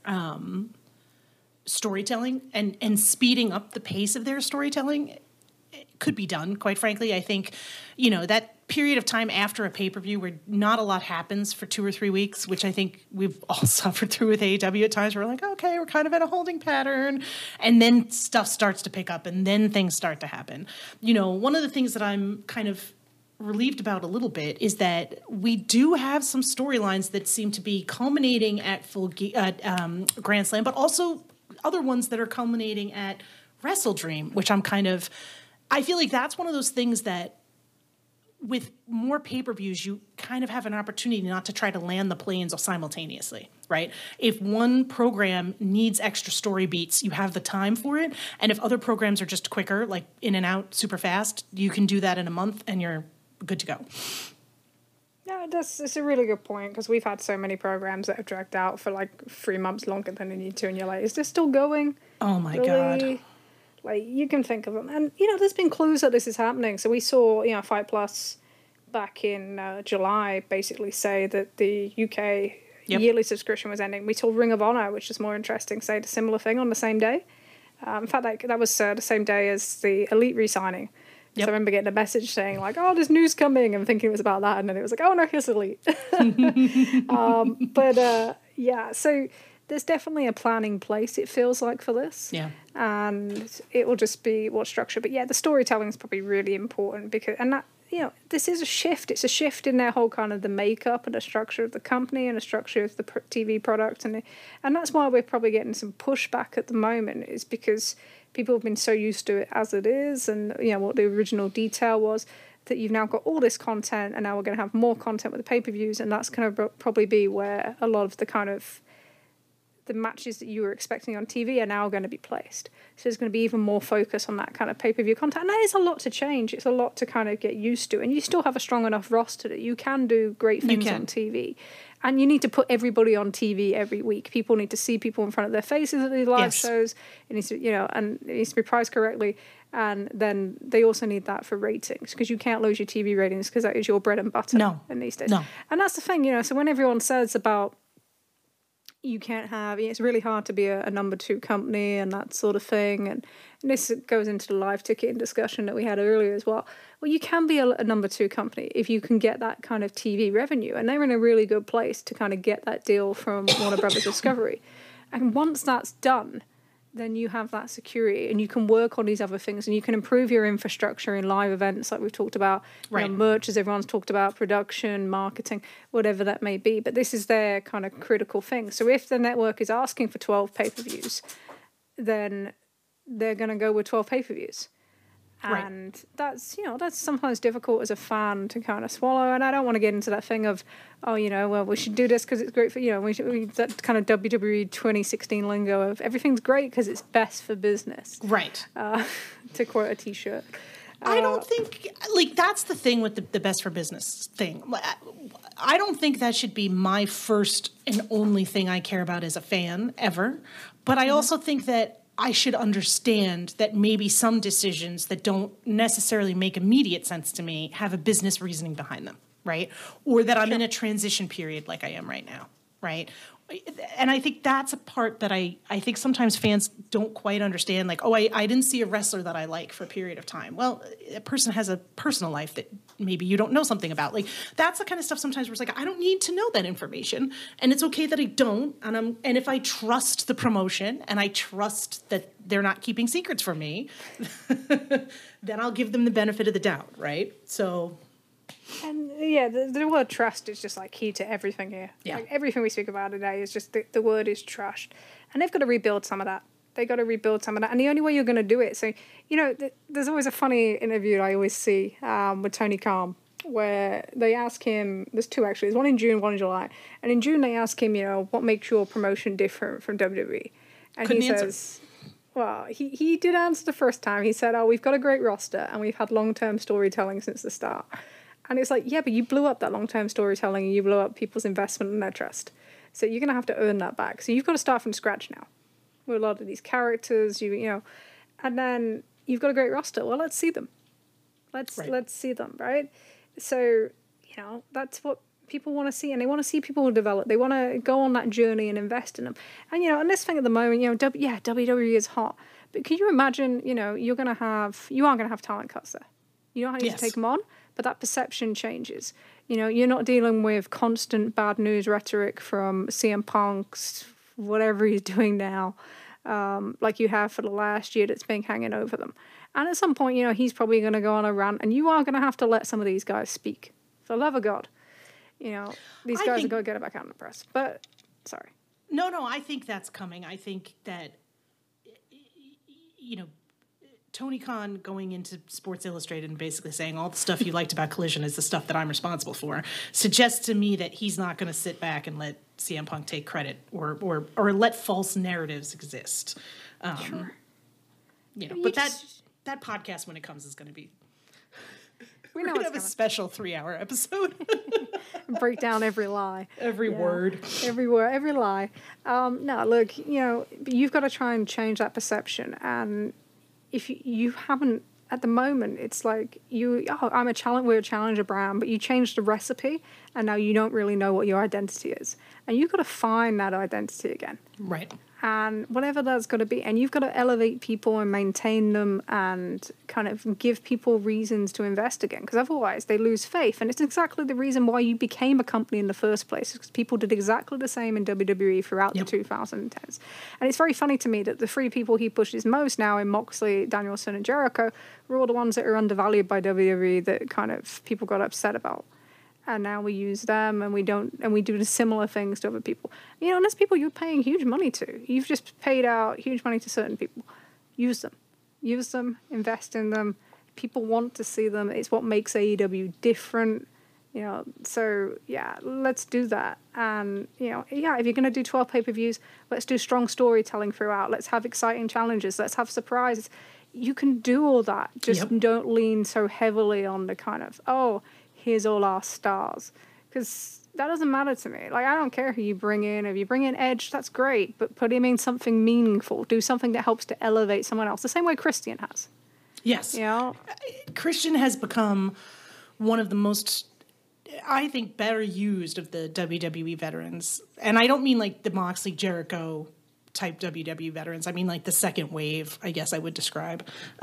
storytelling and speeding up the pace of their storytelling could be done. Quite frankly, I think that period of time after a pay-per-view where not a lot happens for 2 or 3 weeks, which I think we've all suffered through with AEW at times. We're like, okay, we're kind of in a holding pattern. And then stuff starts to pick up and then things start to happen. One of the things that I'm kind of relieved about a little bit is that we do have some storylines that seem to be culminating at Grand Slam, but also other ones that are culminating at Wrestle Dream, which I feel like that's one of those things that with more pay-per-views, you kind of have an opportunity not to try to land the planes simultaneously, right? If one program needs extra story beats, you have the time for it. And if other programs are just quicker, like in and out super fast, you can do that in a month and you're good to go. Yeah, it's a really good point, because we've had so many programs that have dragged out for like 3 months longer than they need to, and you're like, is this still going? Oh my God. Like, you can think of them. And, there's been clues that this is happening. So we saw, Fight Plus back in July basically say that the UK yearly subscription was ending. We saw Ring of Honor, which is more interesting, say the similar thing on the same day. In fact, that was the same day as the Elite re-signing. Yep. So I remember getting a message saying, like, oh, there's news coming, and thinking it was about that. And then it was like, oh, no, here's Elite. So there's definitely a plan in place, it feels like, for this. Yeah. And it will just be what structure. But yeah, the storytelling is probably really important, because, and that, this is a shift. It's a shift in their whole kind of the makeup and the structure of the company and the structure of the TV product. And that's why we're probably getting some pushback at the moment, is because people have been so used to it as it is, and, what the original detail was, that you've now got all this content, and now we're going to have more content with the pay-per-views, and that's going to probably be where a lot of the kind of the matches that you were expecting on TV are now going to be placed. So there's going to be even more focus on that kind of pay-per-view content. And that is a lot to change. It's a lot to kind of get used to. And you still have a strong enough roster that you can do great things on TV. And you need to put everybody on TV every week. People need to see people in front of their faces at these live shows. It needs to, and it needs to be priced correctly. And then they also need that for ratings, because you can't lose your TV ratings, because that is your bread and butter in these days. And that's the thing, so when everyone says about, you can't have, it's really hard to be a number 2 company and that sort of thing. And this goes into the live ticketing discussion that we had earlier as well. Well, you can be a number 2 company if you can get that kind of TV revenue. And they're in a really good place to kind of get that deal from Warner Brothers Discovery. And once that's done, then you have that security, and you can work on these other things, and you can improve your infrastructure in live events like we've talked about, merch, as everyone's talked about, production, marketing, whatever that may be. But this is their kind of critical thing. So if the network is asking for 12 pay-per-views, then they're going to go with 12 pay-per-views. Right. And that's sometimes difficult as a fan to kind of swallow. And I don't want to get into that thing of, well, we should do this because it's great for, that kind of WWE 2016 lingo of everything's great because it's best for business. Right. To quote a T-shirt. I don't think, that's the thing with the best for business thing. I don't think that should be my first and only thing I care about as a fan ever. But I also think that I should understand that maybe some decisions that don't necessarily make immediate sense to me have a business reasoning behind them, right? Or that I'm in a transition period like I am right now, right? And I think that's a part that I think sometimes fans don't quite understand. Like, I didn't see a wrestler that I like for a period of time. Well, a person has a personal life that maybe you don't know something about. Like, that's the kind of stuff sometimes where it's like, I don't need to know that information. And it's okay that I don't. And if I trust the promotion and I trust that they're not keeping secrets from me, then I'll give them the benefit of the doubt, right? So... And yeah, the word trust is just like key to everything here. Yeah. Like everything we speak about today is just the word is trust. And they've got to rebuild some of that. And the only way you're going to do it. So, there's always a funny interview I always see with Tony Khan where they ask him, there's two actually, there's one in June, one in July. And in June they ask him, what makes your promotion different from WWE? And Couldn't he answer. says, well, he did answer the first time. He said, we've got a great roster and we've had long-term storytelling since the start. And it's like, yeah, but you blew up that long-term storytelling and you blew up people's investment and their trust. So you're going to have to earn that back. So you've got to start from scratch now with a lot of these characters, and then you've got a great roster. Well, let's see them. Let's see them, right? So, that's what people want to see. And they want to see people develop. They want to go on that journey and invest in them. And, and this thing at the moment, WWE is hot. But can you imagine, you are going to have talent cuts there. You don't have to take them on. But that perception changes. You're not dealing with constant bad news rhetoric from CM Punk's, whatever he's doing now, like you have for the last year that's been hanging over them. And at some point, he's probably going to go on a rant, and you are going to have to let some of these guys speak. For the love of God. These guys are going to get it back out in the press. But, sorry. No, I think that's coming. I think that, Tony Khan going into Sports Illustrated and basically saying all the stuff you liked about Collision is the stuff that I'm responsible for suggests to me that he's not going to sit back and let CM Punk take credit or let false narratives exist. Sure. But that podcast when it comes is going to be. We're going to have a special 3-hour episode. Break down every lie. Every word. Every word, every lie. No, look, you've got to try and change that perception. And if you haven't, at the moment, it's like we're a challenger brand, but you changed the recipe and now you don't really know what your identity is. And you've got to find that identity again. Right. And whatever that's got to be. And you've got to elevate people and maintain them and kind of give people reasons to invest again. Because otherwise they lose faith. And it's exactly the reason why you became a company in the first place. Because people did exactly the same in WWE throughout the 2010s. And it's very funny to me that the three people he pushes most now in Moxley, Danielson, and Jericho were all the ones that are undervalued by WWE that kind of people got upset about. And now we use them, and we do the similar things to other people. And there's people you're paying huge money to. You've just paid out huge money to certain people. Use them, invest in them. People want to see them. It's what makes AEW different. So yeah, let's do that. And if you're going to do 12 pay-per-views, let's do strong storytelling throughout. Let's have exciting challenges. Let's have surprises. You can do all that. Just don't lean so heavily on the kind of, here's all our stars. Because that doesn't matter to me. Like, I don't care who you bring in. If you bring in Edge, that's great. But put him in something meaningful. Do something that helps to elevate someone else. The same way Christian has. Yes. Christian has become one of the most, I think, better used of the WWE veterans. And I don't mean like the Moxley, Jericho type WWE veterans. I mean like the second wave, I guess I would describe.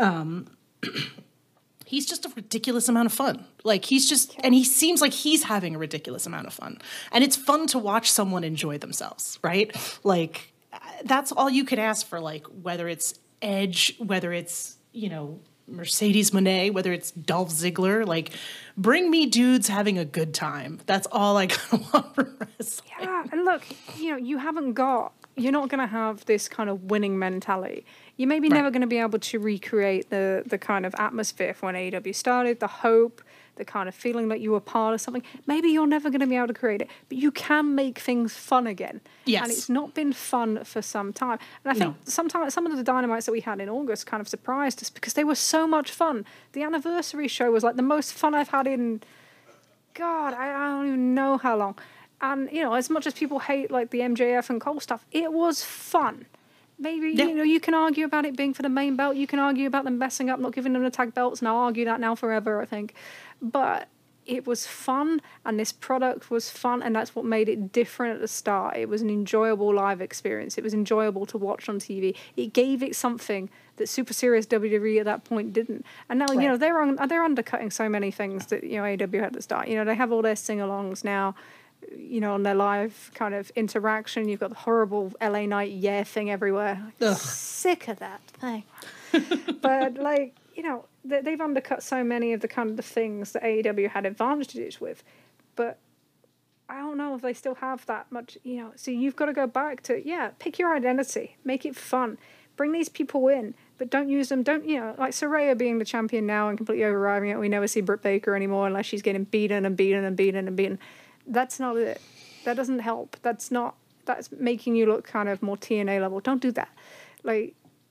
He's just a ridiculous amount of fun. Like, and he seems like he's having a ridiculous amount of fun. And it's fun to watch someone enjoy themselves, right? Like, that's all you could ask for, like, whether it's Edge, whether it's, Mercedes Moné, whether it's Dolph Ziggler, like, bring me dudes having a good time. That's all I kind of want from wrestling. Yeah, and look, you're not going to have this kind of winning mentality. You're maybe never going to be able to recreate the kind of atmosphere from when AEW started, the hope, the kind of feeling that you were part of something. Maybe you're never going to be able to create it, but you can make things fun again. Yes. And it's not been fun for some time. And I think sometimes some of the Dynamites that we had in August kind of surprised us because they were so much fun. The anniversary show was like the most fun I've had in, God, I don't even know how long. And, as much as people hate like the MJF and Cole stuff, it was fun. Maybe, you can argue about it being for the main belt. You can argue about them messing up, not giving them the tag belts, and I'll argue that now forever, I think. But it was fun, and this product was fun, and that's what made it different at the start. It was an enjoyable live experience. It was enjoyable to watch on TV. It gave it something that super serious WWE at that point didn't. And now, they're undercutting so many things that, AEW had at the start. They have all their sing-alongs now, on their live kind of interaction. You've got the horrible LA Knight thing everywhere. Sick of that thing. But they've undercut so many of the kind of the things that AEW had advantages with. But I don't know if they still have that much, So you've got to go back to, pick your identity. Make it fun. Bring these people in, but don't use them. Don't, like Saraya being the champion now and completely overriding it. We never see Britt Baker anymore unless she's getting beaten and beaten and beaten and beaten. That's not it. That doesn't help. That's making you look kind of more TNA level. Don't do that. I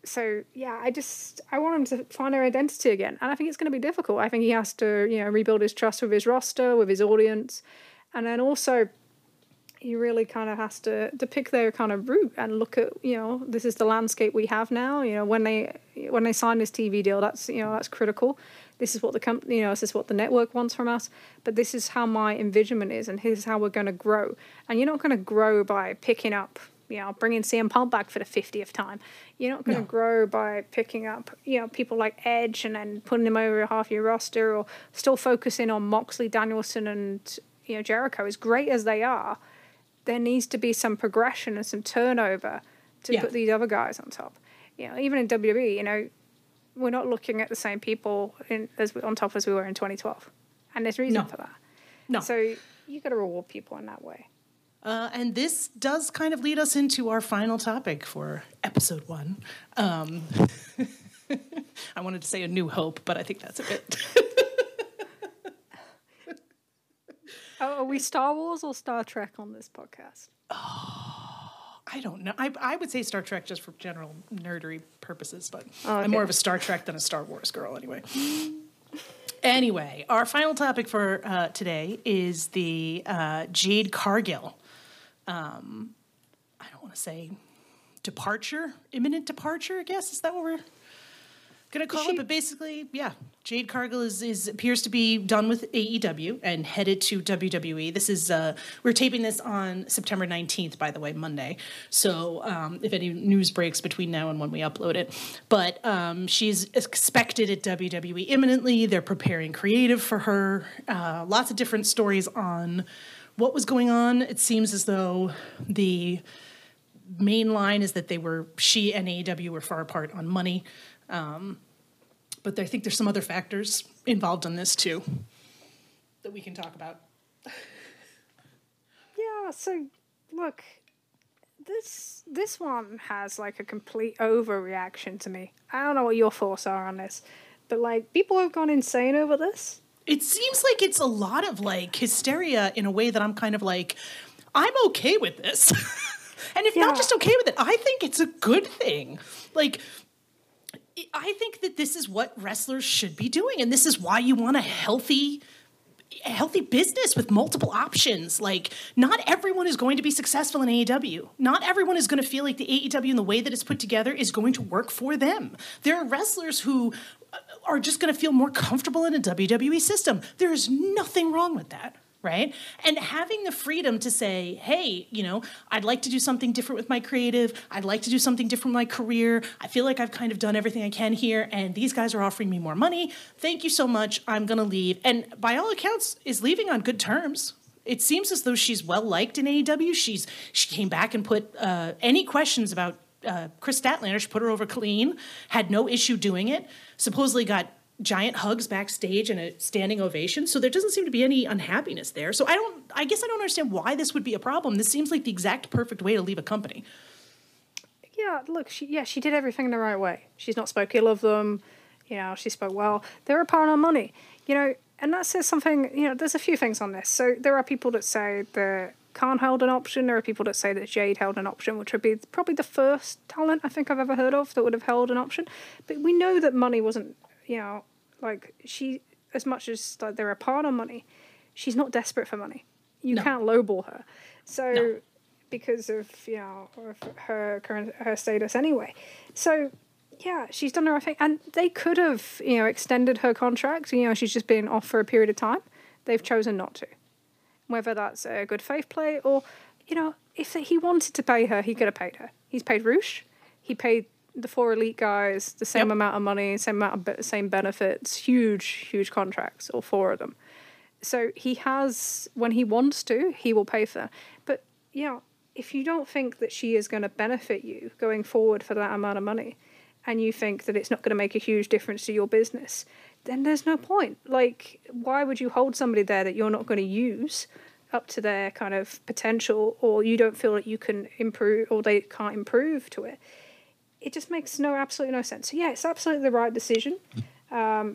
want him to find their identity again. And I think it's going to be difficult. I think he has to, rebuild his trust with his roster, with his audience. And then also, he really kind of has to pick their kind of route and look at, this is the landscape we have now. When they sign this TV deal, that's critical. This is what the company, this is what the network wants from us. But this is how my envisionment is, and here's how we're going to grow. And you're not going to grow by picking up, bringing CM Punk back for the 50th time. You're not going to grow by picking up, people like Edge and then putting them over half your roster, or still focusing on Moxley, Danielson, and Jericho. As great as they are, there needs to be some progression and some turnover to put these other guys on top. Even in WWE, we're not looking at the same people on top as we were in 2012. And there's reason for that. No. So you got to reward people in that way. And this does kind of lead us into our final topic for episode 1. I wanted to say A New Hope, but I think that's a bit... Are we Star Wars or Star Trek on this podcast? I don't know. I would say Star Trek just for general nerdery purposes, but I'm more of a Star Trek than a Star Wars girl anyway. Anyway, our final topic for today is the Jade Cargill. I don't want to say imminent departure, I guess. Is that what we're going to call it? But basically, Jade Cargill appears to be done with AEW and headed to WWE. This is we're taping this on September 19th, by the way, Monday. So if any news breaks between now and when we upload it. But she's expected at WWE imminently. They're preparing creative for her. Lots of different stories on what was going on. It seems as though the main line is that she and AEW were far apart on money. But I think there's some other factors involved in this too that we can talk about. Yeah, so look, this one has like a complete overreaction to me. I don't know what your thoughts are on this, but like people have gone insane over this. It seems like it's a lot of like hysteria in a way that I'm kind of like, I'm okay with this. And if not just okay with it, I think it's a good thing. Like, I think that this is what wrestlers should be doing, and this is why you want a healthy business with multiple options. Like, not everyone is going to be successful in AEW. Not everyone is going to feel like the AEW and the way that it's put together is going to work for them. There are wrestlers who are just going to feel more comfortable in a WWE system. There is nothing wrong with that. Right? And having the freedom to say, hey, I'd like to do something different with my creative. I'd like to do something different with my career. I feel like I've kind of done everything I can here, and these guys are offering me more money. Thank you so much. I'm going to leave. And by all accounts, is leaving on good terms. It seems as though she's well-liked in AEW. She came back and put any questions about Chris Statlander, she put her over clean, had no issue doing it, supposedly got giant hugs backstage and a standing ovation. So there doesn't seem to be any unhappiness there. So I guess I don't understand why this would be a problem. This seems like the exact perfect way to leave a company. Yeah, look, she did everything the right way. She's not spoke ill of them. She spoke well. They're a part of money. And that says something, there's a few things on this. So there are people that say that Khan held an option. There are people that say that Jade held an option, which would be probably the first talent I think I've ever heard of that would have held an option. But we know that money wasn't, she, as much as like, they're a part of money, she's not desperate for money. You can't lowball her. So, because of, of her status anyway. So, yeah, she's done the right thing. And they could have, extended her contract. She's just been off for a period of time. They've chosen not to. Whether that's a good faith play or, if he wanted to pay her, he could have paid her. He's paid Roosh. He paid the 4 elite guys the same amount of money, same benefits, huge contracts, all 4 of them. So he has, when he wants to, he will pay for them. But, if you don't think that she is going to benefit you going forward for that amount of money, and you think that it's not going to make a huge difference to your business, then there's no point. Like, why would you hold somebody there that you're not going to use up to their kind of potential, or you don't feel that you can improve, or they can't improve to it? It just makes absolutely no sense. So, yeah, it's absolutely the right decision. I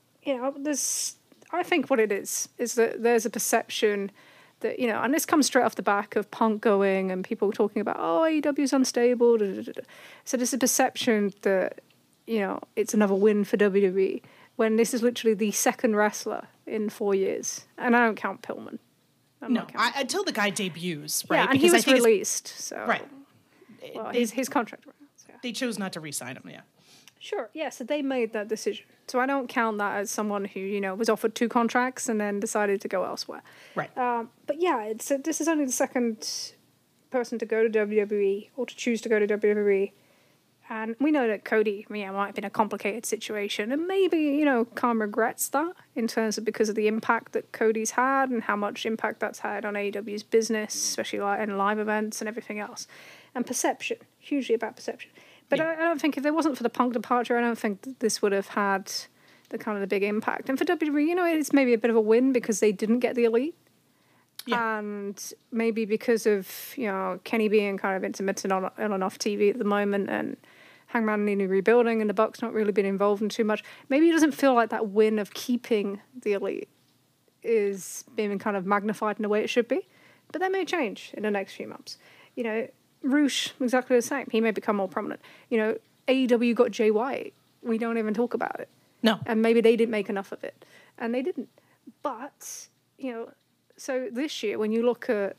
think what it is that there's a perception that, and this comes straight off the back of Punk going and people talking about, AEW's unstable. So there's a perception that, it's another win for WWE, when this is literally the second wrestler in 4 years. And I don't count Pillman. Until the guy debuts, right? Yeah, and because he was released. So, right. Well, his contract ran out. So. They chose not to re-sign him, yeah. Sure, yeah, so they made that decision. So I don't count that as someone who, was offered 2 contracts and then decided to go elsewhere. Right. But yeah, this is only the second person to go to WWE or to choose to go to WWE. And we know that Cody, might have been a complicated situation. And maybe, Khan regrets that in terms of because of the impact that Cody's had and how much impact that's had on AEW's business, especially in live events and everything else. And perception, hugely about perception. But I don't think if there wasn't for the Punk departure, I don't think that this would have had the big impact. And for WWE, it's maybe a bit of a win because they didn't get the Elite. Yeah. And maybe because of, Kenny being kind of intermittent on and off TV at the moment and Hangman needing rebuilding and the Bucks not really been involved in too much. Maybe it doesn't feel like that win of keeping the Elite is being kind of magnified in the way it should be. But that may change in the next few months. Roosh, exactly the same. He may become more prominent. AEW got Jay White. We don't even talk about it. No. And maybe they didn't make enough of it. And they didn't. But, so this year, when you look at,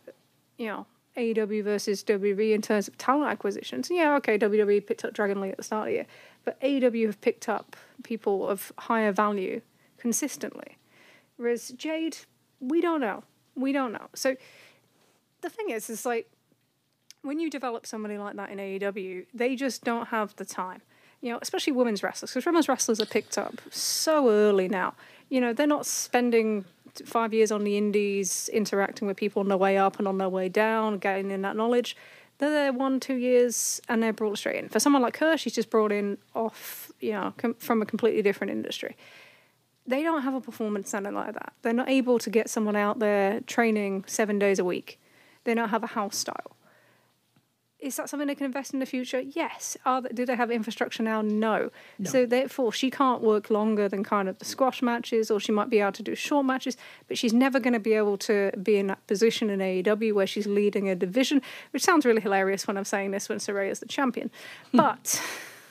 AEW versus WWE in terms of talent acquisitions, WWE picked up Dragon Lee at the start of the year. But AEW have picked up people of higher value consistently. Whereas Jade, we don't know. So the thing is like, when you develop somebody like that in AEW, they just don't have the time. Especially women's wrestlers, because women's wrestlers are picked up so early now. They're not spending 5 years on the indies, interacting with people on their way up and on their way down, getting in that knowledge. They're there 1-2 years, and they're brought straight in. For someone like her, she's just brought in off, from a completely different industry. They don't have a performance center like that. They're not able to get someone out there training 7 days a week. They don't have a house style. Is that something they can invest in the future? Yes. Do they have infrastructure now? No. So therefore, she can't work longer than kind of the squash matches, or she might be able to do short matches, but she's never going to be able to be in that position in AEW where she's leading a division, which sounds really hilarious when I'm saying this when Saraya's the champion. But,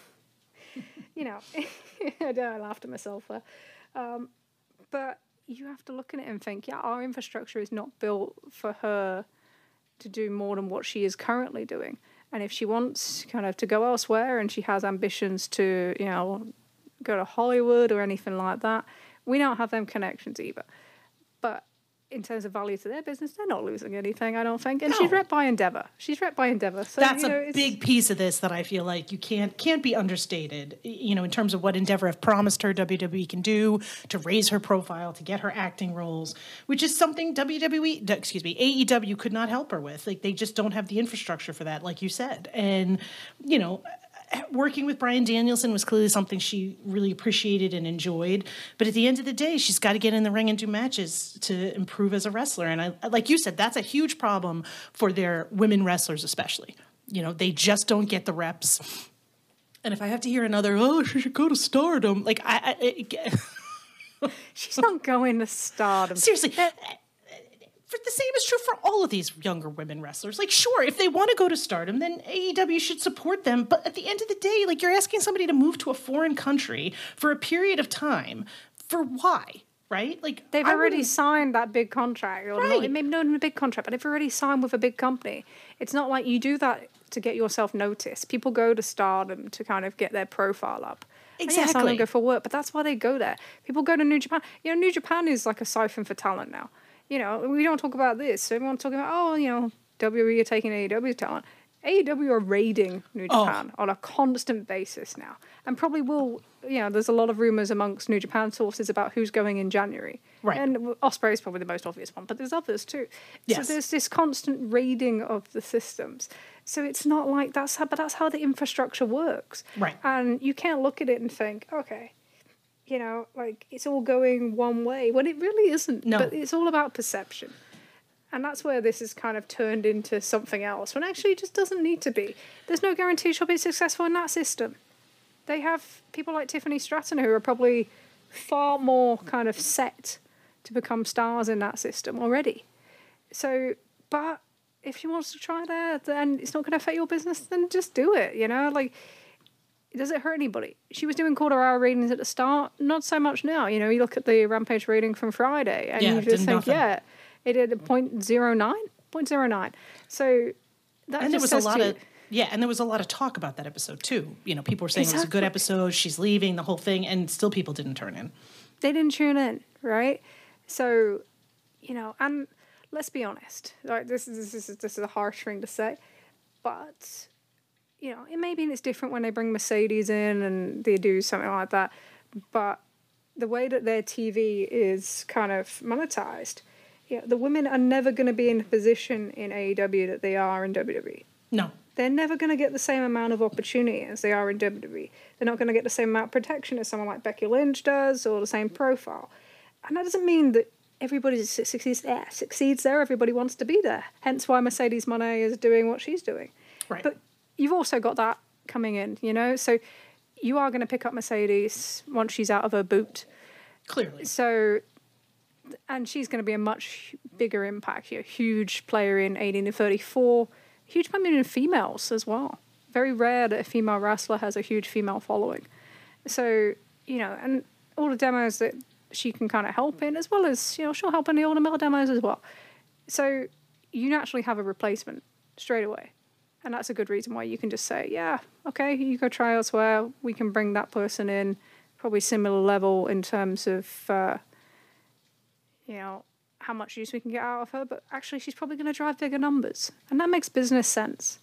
I laughed at myself there. But you have to look at it and think, our infrastructure is not built for her to do more than what she is currently doing. And if she wants kind of to go elsewhere and she has ambitions to, go to Hollywood or anything like that, we don't have them connections either. But in terms of value to their business, they're not losing anything, I don't think. And she's rep by Endeavor. So that's a big piece of this that I feel like you can't be understated, in terms of what Endeavor have promised her WWE can do to raise her profile, to get her acting roles, which is something AEW could not help her with. Like, they just don't have the infrastructure for that, like you said. And, working with Bryan Danielson was clearly something she really appreciated and enjoyed. But at the end of the day, she's got to get in the ring and do matches to improve as a wrestler. And I, like you said, that's a huge problem for their women wrestlers especially. They just don't get the reps. And if I have to hear another, she should go to Stardom, like she's not going to Stardom. Seriously. The same is true for all of these younger women wrestlers. Like, sure, if they want to go to Stardom, then AEW should support them. But at the end of the day, like, you're asking somebody to move to a foreign country for a period of time. For why? Right? Like, they've already signed that big contract. Or right. Maybe not even a big contract, but they've already signed with a big company. It's not like you do that to get yourself noticed. People go to Stardom to kind of get their profile up. Exactly. And yes, I don't go for work, but that's why they go there. People go to New Japan. New Japan is like a siphon for talent now. We don't talk about this. So everyone's talking about, WWE are taking AEW's talent. AEW are raiding New Japan on a constant basis now. And probably will, there's a lot of rumors amongst New Japan sources about who's going in January. Right. And Ospreay is probably the most obvious one, but there's others too. Yes. So there's this constant raiding of the systems. So it's not like that's how the infrastructure works. Right. And you can't look at it and think, okay, it's all going one way. Well, it really isn't. No. But it's all about perception. And that's where this is kind of turned into something else, when actually it just doesn't need to be. There's no guarantee she'll be successful in that system. They have people like Tiffany Stratton who are probably far more kind of set to become stars in that system already. So, but if she wants to try that, then it's not going to affect your business, then just do it, Does it hurt anybody? She was doing quarter-hour ratings at the start. Not so much now. You look at the Rampage rating from Friday, and you just think, it did a 0.09. So that and just there was says a lot of and there was a lot of talk about that episode too. People were saying it was a good episode. She's leaving, the whole thing, and still people didn't turn in. They didn't tune in, right? So, and let's be honest. Like, this is a harsh thing to say, but. It maybe it's different when they bring Mercedes in and they do something like that. But the way that their TV is kind of monetized, the women are never going to be in the position in AEW that they are in WWE. No. They're never going to get the same amount of opportunity as they are in WWE. They're not going to get the same amount of protection as someone like Becky Lynch does, or the same profile. And that doesn't mean that everybody succeeds there. Everybody wants to be there. Hence why Mercedes Moné is doing what she's doing. Right. But you've also got that coming in, So you are going to pick up Mercedes once she's out of her boot. Clearly. So, and she's going to be a much bigger impact. A huge player in 18 to 34. Huge player in females as well. Very rare that a female wrestler has a huge female following. So, and all the demos that she can kind of help in, as well as, she'll help in the older male demos as well. So you naturally have a replacement straight away. And that's a good reason why you can just say, yeah, okay, you go try elsewhere. We can bring that person in, probably similar level in terms of, how much use we can get out of her. But actually, she's probably going to drive bigger numbers. And that makes business sense.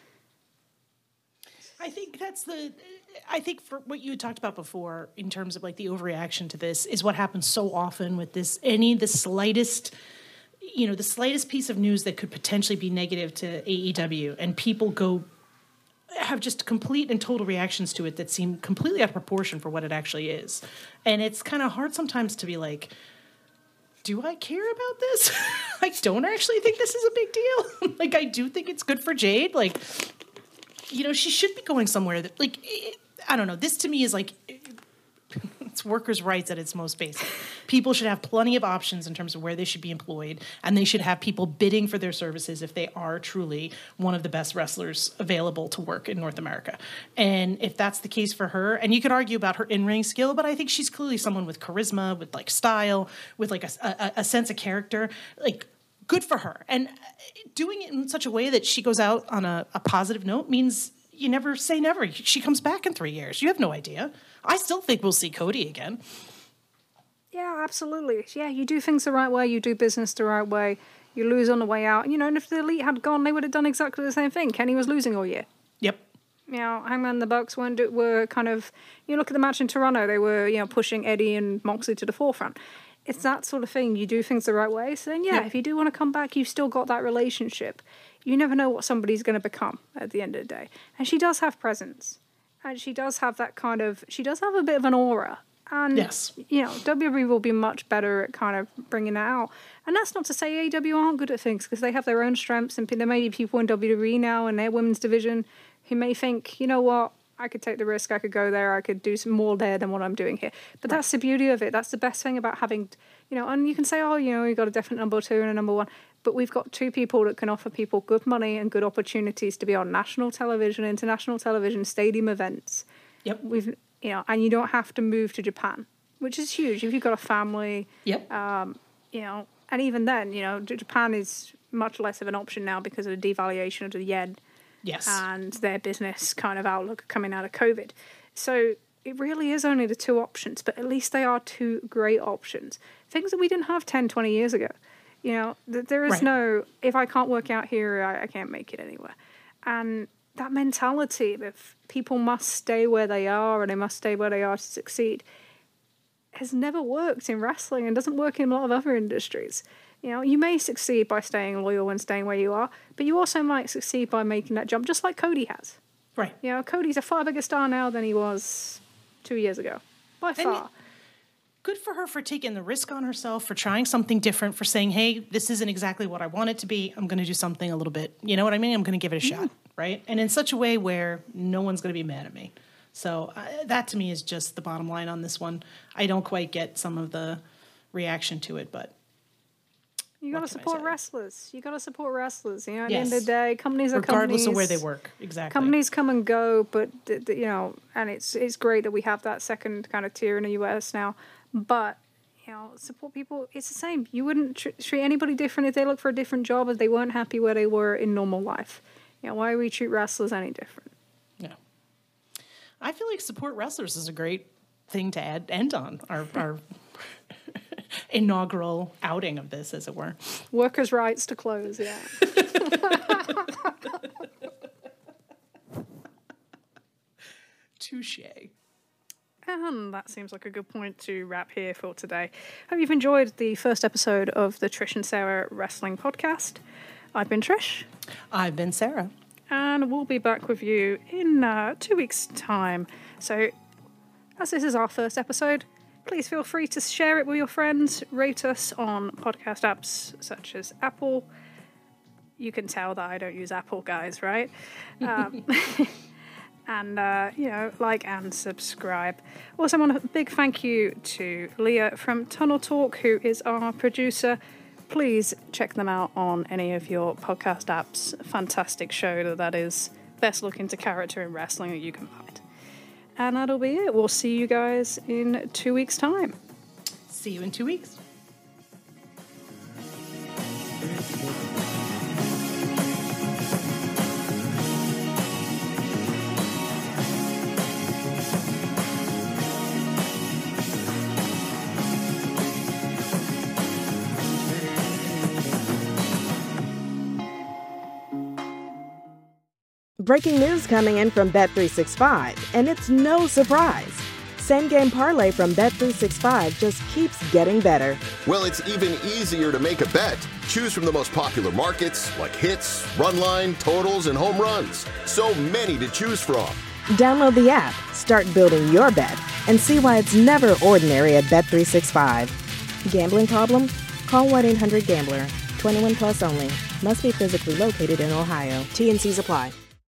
I think for what you had talked about before in terms of like the overreaction to this is what happens so often with this, the slightest piece of news that could potentially be negative to AEW, and people have just complete and total reactions to it that seem completely out of proportion for what it actually is. And it's kind of hard sometimes to be like, do I care about this? I don't actually think this is a big deal. Like, I do think it's good for Jade. Like, she should be going somewhere that, like, I don't know. This to me is like, it's workers' rights at its most basic. People should have plenty of options in terms of where they should be employed, and they should have people bidding for their services if they are truly one of the best wrestlers available to work in North America. And if that's the case for her, and you could argue about her in-ring skill, but I think she's clearly someone with charisma, with like style, with like a sense of character, like, good for her. And doing it in such a way that she goes out on a positive note means you never say never. She comes back in 3 years. You have no idea. I still think we'll see Cody again. Yeah, absolutely. Yeah, you do things the right way, you do business the right way, you lose on the way out. You know, and if the Elite had gone, they would have done exactly the same thing. Kenny was losing all year. Yep. You know, Hangman and the Bucks were kind of, you look at the match in Toronto, they were, you know, pushing Eddie and Moxley to the forefront. It's that sort of thing. You do things the right way. So then, if you do want to come back, you've still got that relationship. You never know what somebody's going to become at the end of the day. And she does have presence. And she does have that kind of, she does have a bit of an aura. And, you know, WWE will be much better at kind of bringing that out. And that's not to say AEW aren't good at things, because they have their own strengths. And there may be people in WWE now in their women's division who may think, you know what, I could take the risk, I could go there, I could do some more there than what I'm doing here. But that's the beauty of it. That's the best thing about having, you know, and you can say, oh, you know, you've got a definite number 2 and a number 1. But we've got 2 people that can offer people good money and good opportunities to be on national television, international television, stadium events. Yep. You know, and you don't have to move to Japan, which is huge if you've got a family. Yep. You know, and even then, you know, Japan is much less of an option now because of the devaluation of the yen. Yes. And their business kind of outlook coming out of COVID. So it really is only the 2 options, but at least they are 2 great options. Things that we didn't have 10, 20 years ago. You know, there is no, if I can't work out here, I can't make it anywhere. And that mentality that people must stay where they are and they must stay where they are to succeed has never worked in wrestling and doesn't work in a lot of other industries. You know, you may succeed by staying loyal and staying where you are, but you also might succeed by making that jump, just like Cody has. Right. You know, Cody's a far bigger star now than he was 2 years ago, by far. Good for her for taking the risk on herself, for trying something different, for saying, hey, this isn't exactly what I want it to be. I'm going to do something a little bit, you know what I mean? I'm going to give it a shot, right? And in such a way where no one's going to be mad at me. So that to me is just the bottom line on this one. I don't quite get some of the reaction to it, but you got to support wrestlers. You got to support wrestlers. You know, at the end of the day, companies are regardless companies. of where they work. Exactly. Companies come and go, but you know, and it's great that we have that second kind of tier in the US now. But you know, support people. It's the same. You wouldn't treat anybody different if they look for a different job if they weren't happy where they were in normal life. You know, why do we treat wrestlers any different? Yeah. I feel like support wrestlers is a great thing to end on our inaugural outing of this, as it were. Workers' rights to close, yeah. Touche. And that seems like a good point to wrap here for today. Hope you've enjoyed the first episode of the Trish and Sarah Wrestling Podcast. I've been Trish. I've been Sarah. And we'll be back with you in 2 weeks' time. So, as this is our first episode, please feel free to share it with your friends. Rate us on podcast apps such as Apple. You can tell that I don't use Apple, guys, right? And, you know, like and subscribe. Also, I want a big thank you to Leah from Tunnel Talk, who is our producer. Please check them out on any of your podcast apps. Fantastic show that is. Best look into character in wrestling that you can find. And that'll be it. We'll see you guys in 2 weeks' time. See you in 2 weeks. Breaking news coming in from Bet365, and it's no surprise. Same Game Parlay from Bet365 just keeps getting better. Well, it's even easier to make a bet. Choose from the most popular markets, like hits, run line, totals, and home runs. So many to choose from. Download the app, start building your bet, and see why it's never ordinary at Bet365. Gambling problem? Call 1-800-GAMBLER. 21 plus only. Must be physically located in Ohio. T&Cs apply.